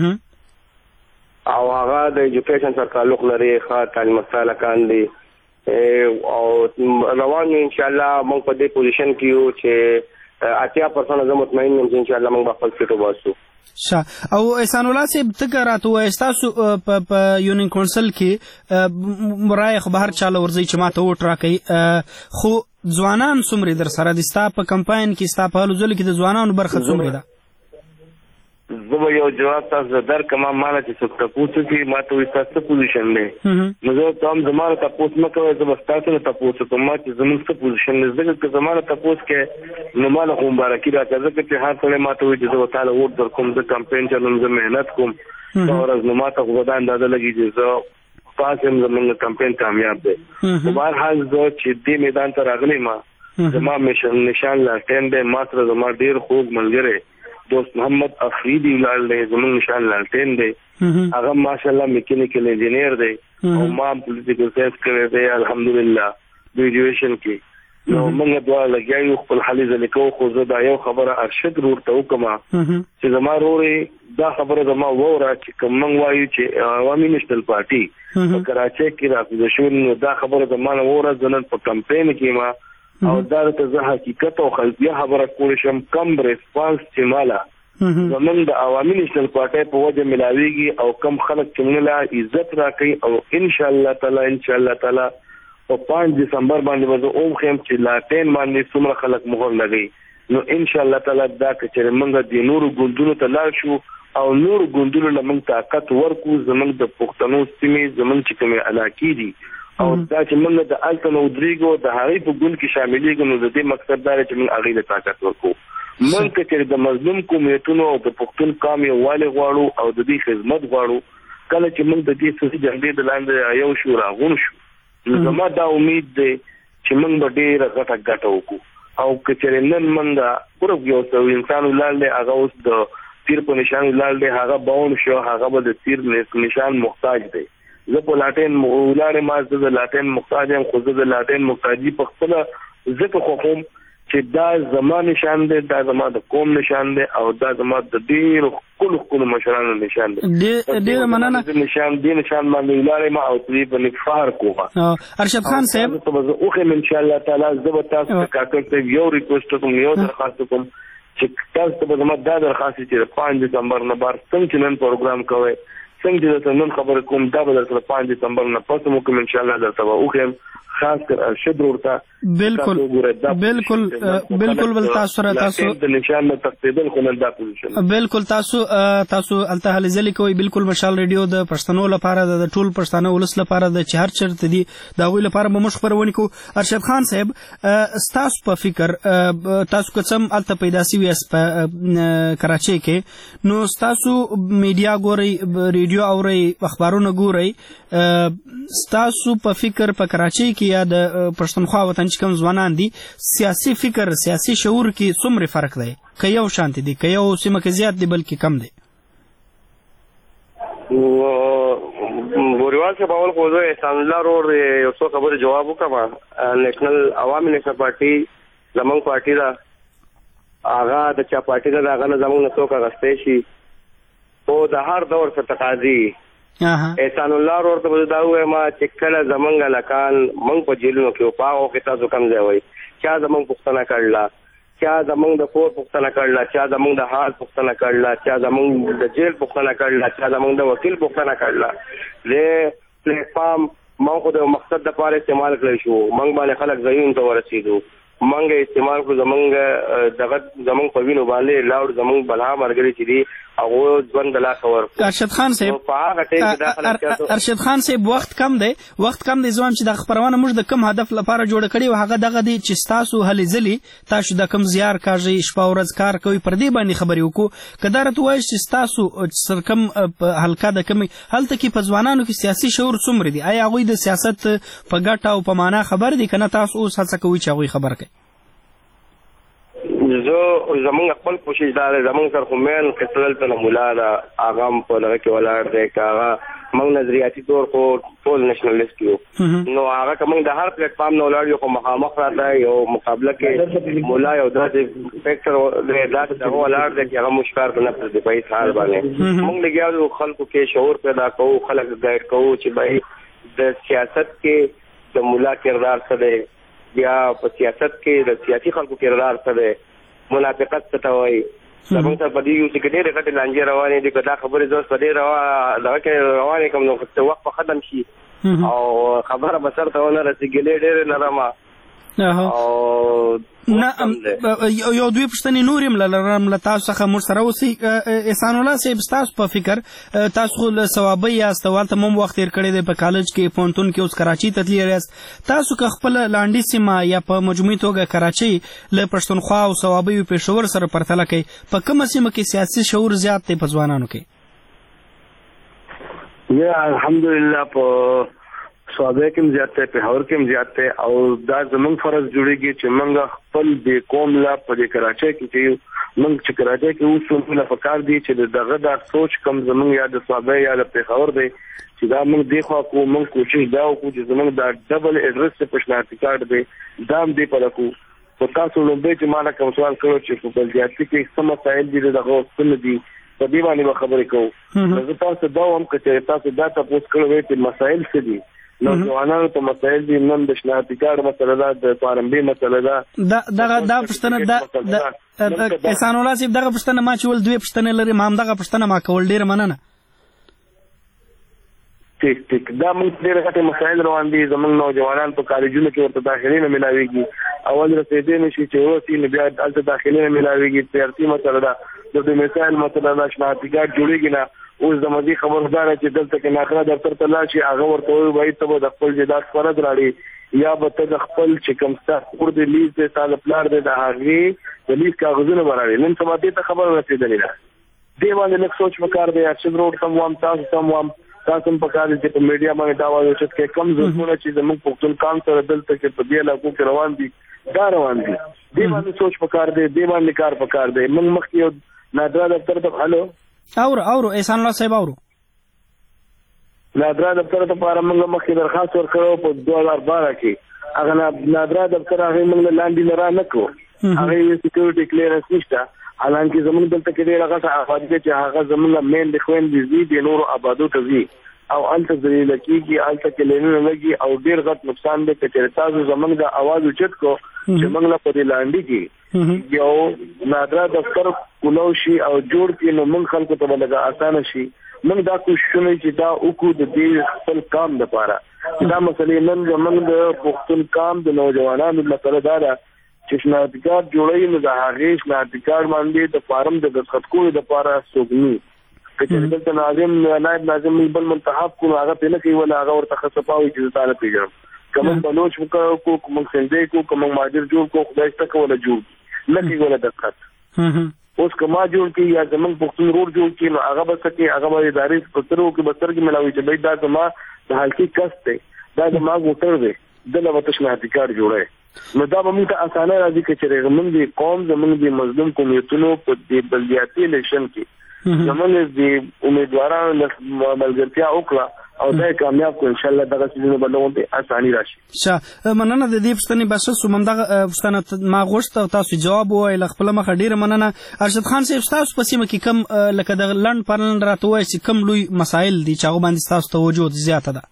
او هغه د ایجوکیشن سره تعلق لري، ښه تعلیم یافته هلکان دي او روان یو انشاءالله موږ په دې پوزیشن کې یو چې اتیا پرسنټ زه مطمئن یم چې انشاءالله موږ به خپل سیټ وباسو. ښه. او احسان الله صاحب، ته که راته ووایې ستاسو په یونین کونسل کې رایې خو به هر چا له ورځئ چې ما ته ووټ راکوي، خو ځوانان څومره در سره دي؟ ستا په کمپاین کې، ستا په هلو ځلو کې د ځوانانو برخه څومره ده؟ زه به یو جواب تاسو درکړم، ماله چې څوک تپوس وکړي ما ته وایي ستاسو څه پوزیشن دی، نو زه ورته وایم زما نه تپوس مه کوئ، زه به ستاسو نه تپوس وکړم ما چې زموږ څه پوزیشن دی. ځکه که زما نه تپوس کوې نو ما له خو مبارکي راکړه، ځکه چې هر سړی ما ته وایي چې زه به تا له ووټ درکوم، زه کمپین چلوم، زه محنت کوم، څه ورځ نو ما ته خو به دا اندازه لګي چې زه پاس یم، زموږ کمپین کامیاب دی. په بهرحال زه چې دې میدان ته راغلی ما، زما نشان لالټین دی، ما سره زما ډېر خوږ ملګری دوست محمد افریدي ولاړ دی، زموږ نشان لالټین دی، هغه ماشاءالله میکینیکل انجینیر دی او ما هم پولیټیکل ساینس کړی دی الحمدلله ګریجویشن کې. نو موږ دواړه لګیا یو، خپل حالې ځلې کوو. خو زه دا یو خبره ارشد ورور ته وکړم چې زما ورورې دا خبره زما واوره چې کوم موږ وایو چې عوامي نیشنل پارټي په کراچۍ کې راپیدا شوې، نو دا خبره زما نه واوره. زه نن په کمپین کې ما او دا ته زه حقیقت او خلفیه خبره کولی شم، کم ریسپانس چې ماله زموږ د عوامي نیشنل پارټۍ په وجه ملاویږي او کم خلک چې موږ له عزت راکوي، او انشاءالله تعالی انشاءالله تعالی په پانچ دسمبر باندې به زه اوم خیم چې لاټین باندې څومره خلک مهر لګوي، نو انشاءالله تعالی دا که چېرې موږ د نورو ګوندونو ته لاړ شو او نورو ګوندونو له موږ طاقت ورکړو، زموږ د پښتنو سیمې زموږ چې کومې علاقې دي او دا چې موږ د هلته نه ودرېږو د هغې په ګوند کې شاملېږو، نو د دې مقصد دا دی چې موږ هغې له طاقت ورکړو. موږ که چېرې د مظلوم قومیتونو او د پښتون قام یووالی غواړو او د دې خدمت غواړو، کله چې موږ د دې سیاسي جګړې د لاندې یو شو راغون شو، نو زما دا امید دی چې موږ به ډېره غټه ګټه وکړو. او که چېرې نن موږ پوره یو څو انسان ولاړ دی، هغه اوس د تیر په نشان ولاړ دی، هغه باون شو، هغه به د تیر نشان محتاج دی. زه په لاټین ولاړ ما، زه د لاټین محتاج یم، خو زه د لاټین محتاجي په خپله ځکه خوښوم چې دا زما نشان دی، دا زما د قوم نشان دی او دا زما د ډېرو ښکلو ښکلو مشرانو نشان دی. ډېره مننه. نشان دې نشان باندې ولاړ یم او دې باندې فخر کوم. ارشد خان صاحب، زه اوښیم انشاءالله تعالی. زه به تاسو ته کاکړ صاحب یو ریکویسټ کوم، یو درخواست کوم چې تاسو ته به زما دا درخواست چې پانچ دسمبر نه بار څنګه چې نن پروګرام کوئ، څنګه چې درته نن خبره کوم، دا به درته پانچ دسمبر نه پس مو کوم انشاءالله درته به وښیم، خاص کر ارشد ورته. بالکل بالکل بالکل بل تاسو سره تاسو د نشان نه تقریبا خو نن دا پوزیشن بالکل تاسو تاسو الته هلې ځلې کوئ. بالکل مشال ریډیو د پښتنو لپاره د ټول پښتانه ولس لپاره د چې هر چېرته دي د هغوی لپاره به موږ خپرونې کوو. ارشد خان صاحب، ستاسو په فکر تاسو که څه هم هلته پیدا سوي یاست په کراچۍ کې، نو ستاسو میډیا ګورئ، ریډیو اورئ، اخبارونه ګورئ، ستاسو په فکر په کراچۍ کې یا د پښتونخوا وطن چې کوم ځوانان دي، سیاسي فکر سیاسي شعور کې څومره فرق دی؟ که یو شانتې دي، که یو سیمه کې زیات دی بلکې کم دی؟ بوریوال صاحب، اول خو زه احسان الله ورور یو څو خبرې جواب وکړم. نیشنل عوامي نیشنل پارټي زموږ پارټي ده، هغه د چا پارټي ده، د هغه نه زموږ نه څوک اخیستی شي، خو د هر دور څه تقاضي احسان الله ورور ته به دا ووایم چې کله زموږ هلکان موږ په جیلونو کې وو، په هغو کې تاسو کوم ځای وایي، چا زموږ پوښتنه کړله، چا زموږ د کور پوښتنه کړله، چا زموږ د حال پوښتنه کړله، چا زموږ د جیل پوښتنه کړله، چا زموږ د وکیل پوښتنه کړله. د پلیټفارم موږ خو د مقصد دپاره استعمال کړی شو، موږ باندې خلک ځایونو ته ورسېدو، موږ استعمال کړو، زموږ دغه زموږ په وینو باندې لاړ، زموږ بلها ملګري چې دي هغه ژوند لا خبر ارشد خان صاحب ارشد خان صاحب وخت کم دی وخت کم دی زوم چې د خبرونه موږ د کم هدف لپاره جوړ کړی او هغه دغه دی چې تاسو هلې ځلې تاسو د کم زیار کاږي شپه ورځ کار کوي پر دې باندې خبرې وکړو کدار ته وایي چې تاسو سر کم حلقه د کمی هلته کې په ځوانانو کې سیاسي شعور څومره دی آیا هغوی د سیاست په ګټه او په معنا خبر دي کنه تاسو اوس هڅه کوئ چې هغوی خبر کړي زه زمونږ خپل کوشش دا دی زمونږ سر خو مین قصه دلته نه مولا ده هغه هم په دغه کې ولاړ دی که هغه موږ نظریاتي طور خو ټول نیشنلسټ یو نو هغه که موږ د هر پلیټ فارم نه ولاړ یو خو مخامخ راته یو مقابله کې مولا یو داسې فیکټر دی داسې دغه ولاړ دی چې هغه موږ کار نه پر دفاعي حال باندې موږ لګیا یو خلکو کې شعور پیدا کوو خلک ګایډ کوو چې بھائی د سیاست کې د مولا کردار څه دی یا په سیاست کې د سیاسي خلکو کردار څه دی منافقت څه ته وایي زموږ ته په دې یو چې ډېرې غټې لانجې روانې دي که دا خبرې زه په دې دغه کې روانې کړم نو وخت به ختم شي او خبره به سر ته ونه رسي ګیلې ډېرې نرمه یو دوی پوښتنې نور هم لرم له تاسو څخه موږ سره اوسئ احسان الله صاحب ستاسو په فکر تاسو خو له ثوابۍ یاست او هلته مو هم وخت تېر کړی دی په کالج کې پوهنتون کې اوس کراچۍ ته تللي یاست تاسو که خپله لاندې سیمه یا په مجموعي توګه کراچۍ له پښتونخوا او ثوابۍ پېښور سره پرتله کوئ په کومه سیمه کې سیاسي شعور زیات دی په ځوانانو کې یا الحمدلله په صوابۍ کې هم زیات دی پېښور کې هم زیات دی او دا زموږ فرض جوړېږي چې موږ خپل د قوم لا په دې کراچۍ کې چې موږ چې کراچۍ کې اوس موږ له پکار دي چې دغه دا سوچ کم زموږ یا د صوابۍ یا د پېښور دی چې دا موږ دې خوا کوو موږ کوشش دا وکړو چې زموږ دا ډبل ایډرس ته پېشنهادي کارډ دی دا هم دې په لکو په تاسو لومبۍ چې ما نه کوم سوال کړو چې په بلدیاتي کې څه مسایل دي دغه څه نه دي په دې باندې به خبرې کوو زه تاسو دا وایم که تاسو دا تاسو کړو چې مسایل څه دي نوجوانانو ته مسایل دي نن د شناختی کارت مسله ده د پارمبي مسله ده دغه دا پښتنه د احسان الله صاحب دغه پښتنه ما چې ول دوی پښتنه لري ما هم دغه پښتنه ما کول ډیر مننه ټیک ټیک دا موږ ډېر غټه مسایل روان دي زموږ نوجوانان په کالجونو کې ورته داخلي نه ملاويږي اول رسېدې نشي چې اوسې نه بیا دلته داخلي نه ملاويږي تیارتي مسله ده د مثال مسله ده شناختی کارت جوړیږي نه اوس د مدي خبردار چې دلته کې ناخره دفتر ته لاړ شي هغه ورته وایي ته د خپل جداد فرض راړي یا به ته د خپل چې کوم ستاسو کور د لیز د سال پلان د هغې د لیز کاغذونه براړي نن سبا دې ته خبر رسېدلې ده دې باندې لږ سوچ وکړ دی چې روډ سم وام تاسو سم وام تاسو په کار دي چې په میډیا باندې دا وایي چې کم ضرورت چې زموږ پښتون کام سره دلته کې په دې علاقو کې روان دي دا روان دي دې باندې سوچ وکړ دی دې باندې کار وکړ دی موږ مخکې یو نادرا دفتر ته هلو اورو اورو احسان الله صاحب اورو نادرا دفتر ته لپاره موږ مخکې درخواست ورکړو په دوه هزار بارہ کې هغه نادرا دفتر هغه موږ لاندې لرا نه کو هغه سکیورټي کلیرنس نشته حالانکه زموږ دلته کې ډېر هغه آباد دي چې هغه زموږ مین د خويندې دي د نورو آبادو ته دي او انت ذلیل کیږي الته کې لینونه لګي او ډېر غټ نقصان دی چې تاسو زموږ د आवाज اوچت کو چې موږ لا په دې لاندې کې یو نادرا دفتر کولو شي او جوړ کې نو موږ خلکو ته لږه اسانه شي موږ دا کوششونه چې دا وکړو د دې خپل کام لپاره دا مسلې نن زموږ د پښتون کام د نوجوانانو لپاره دا چې شناختی کارت جوړوي نو د هغې شناختی کارت باندې د فارم د دستخط کولو لپاره څوک نه که چې دلته ناظم نایب ناظم بل منتخب کړو هغه پې نه کوي ولا هغه ورته ښه صفاوي چې زه تا نه پېژنم که موږ بلوچ وکړو که موږ سندۍ کړو که موږ مهاجر جوړ کړو خدای شته که ولا جوړ نه کوي ولا دستخط اوس که ما جوړ کړي یا زموږ پښتون روډ جوړ کړي نو هغه به څه کوي هغه به ادارې په سترګو کې به سترګې ملاوي چې بھائی دا زما د حلقي کس دی دا زما ووټر دی دله به ته شناختی کارت جوړی نو دا به موږ ته اسانه راځي که چې زموږ د قوم زموږ د مظلوم قومیتونو په دې بلدیاتي الیکشن کې زموږ د امیدوارانو ملګرتیا وکړه او دا کامیاب کو ان شاء الله دغه سيزونه بدلون ته اساني راشي ښه مننه د دې پښتنې بس سوم دغه پښتنه ما غوښته تاسو جواب وای ل خپل مخه ډیره مننه ارشد خان صاحب تاسو په سیمه کې کم لکه د لند پرلند راته وای چې کم لوی مسایل دي چې هغه باندې تاسو توجه زیاته ده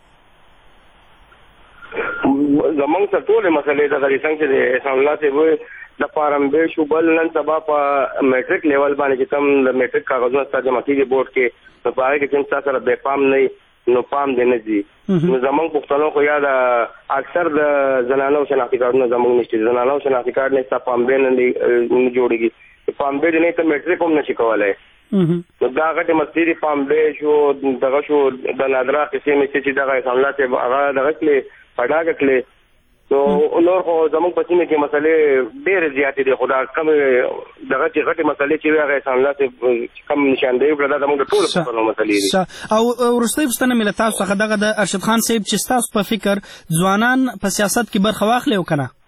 زمونږ ته ټولې مسلې د غری څنګه چې احسان الله صاحب د پارمبې شو بل نن سبا په میټریک لیول باندې چې کوم د میټریک کاغذونه ستاسو جمع کیږي بورډ کې په هغه کې چې تاسو سره به پام نه نو پام دی نه دي نو زمونږ پښتنو خو یا د اکثر د زنانو شناختی کارتونه زمونږ نشته زنانو شناختی کارت نه ستاسو پامبې نه جوړیږي پامبې نه ته میټریک هم نشي کولای نو دا غټه مسیري پام به شو دغه شو د نادرا قسم چې دغه حمله ته هغه دغه کله پډا کړل نو نور خو زموږ په سیمه کې مسلې ډېرې زیاتې دي خو دا کم دغه چې غټې مسلې چې وي هغه حمله ته کم نشاندهي وکړه دا زموږ د ټولو پښتنو مسلې دي. او وروستۍ پوښتنه مې له تاسو څخه دغه د ارشد خان صاحب چې ستاسو په فکر ځوانان په سیاست کې برخه واخلي او که نه؟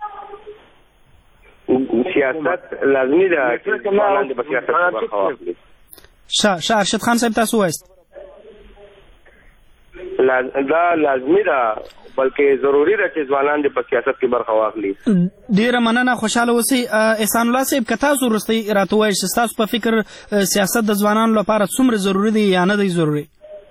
سیاست لازمي ده چې ځوانان د سیاست کې برخه واخلي. ښه ښه ارشد خان صاحب تاسو وایست دا لازمي ده بلکې ضروري ده چې ځوانان د سیاست کې برخه واخلي. ډیره مننه خوشاله اوسئ. احسان الله صاحب که تاسو وروستۍ راته ووایئ چې ستاسو په فکر سیاست د ځوانانو لپاره څومره ضروري دی یا نه دی ضروري؟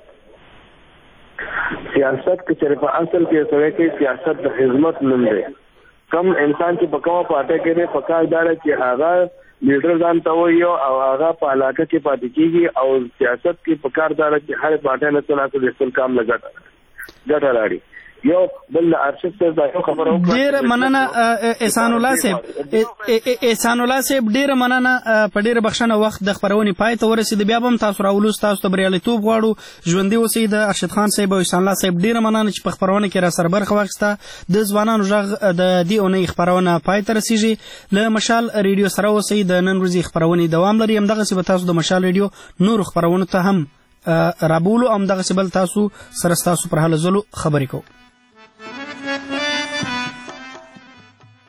سیاست کې چې په اصل کې سره کې سیاست د خدمت نوم دی. کم انسان چې په کومه پارټي کې دی پکار دا چې هغه لیډر ځان ته وایي او هغه په علاقه کې پاتې کېږي او سیاست کې پکار دا چې هر پارټي نه څنګه د خپل کام لګټه ګټه لري. یو بل ارشد صاحب دا یو خبره وکړه. ډېر مننه احسان الله صاحب. احسان الله صاحب ډېر مننه. په ډېر بخښنه وخت د خبرونې پای ته ورسېد. بیا به هم تاسو راولو تاسو ته بریالیتوب غواړو. ژوندي اوسئ. د ارشد خان صاحب او احسان الله صاحب ډېر مننه چې په خبرونه کې را سره برخه واخیسته. د ځوانانو غږ د دې اونۍ خبرونه پای ته رسیږي. له مشال ریډیو سره اوسئ. د نن ورځې خبرونې دوام لري. همدغسې به تاسو د مشال ریډیو نورو خبرونو ته هم رابولو. همدغسې بل تاسو سره ستاسو پر هلو ځلو خبرې کوو.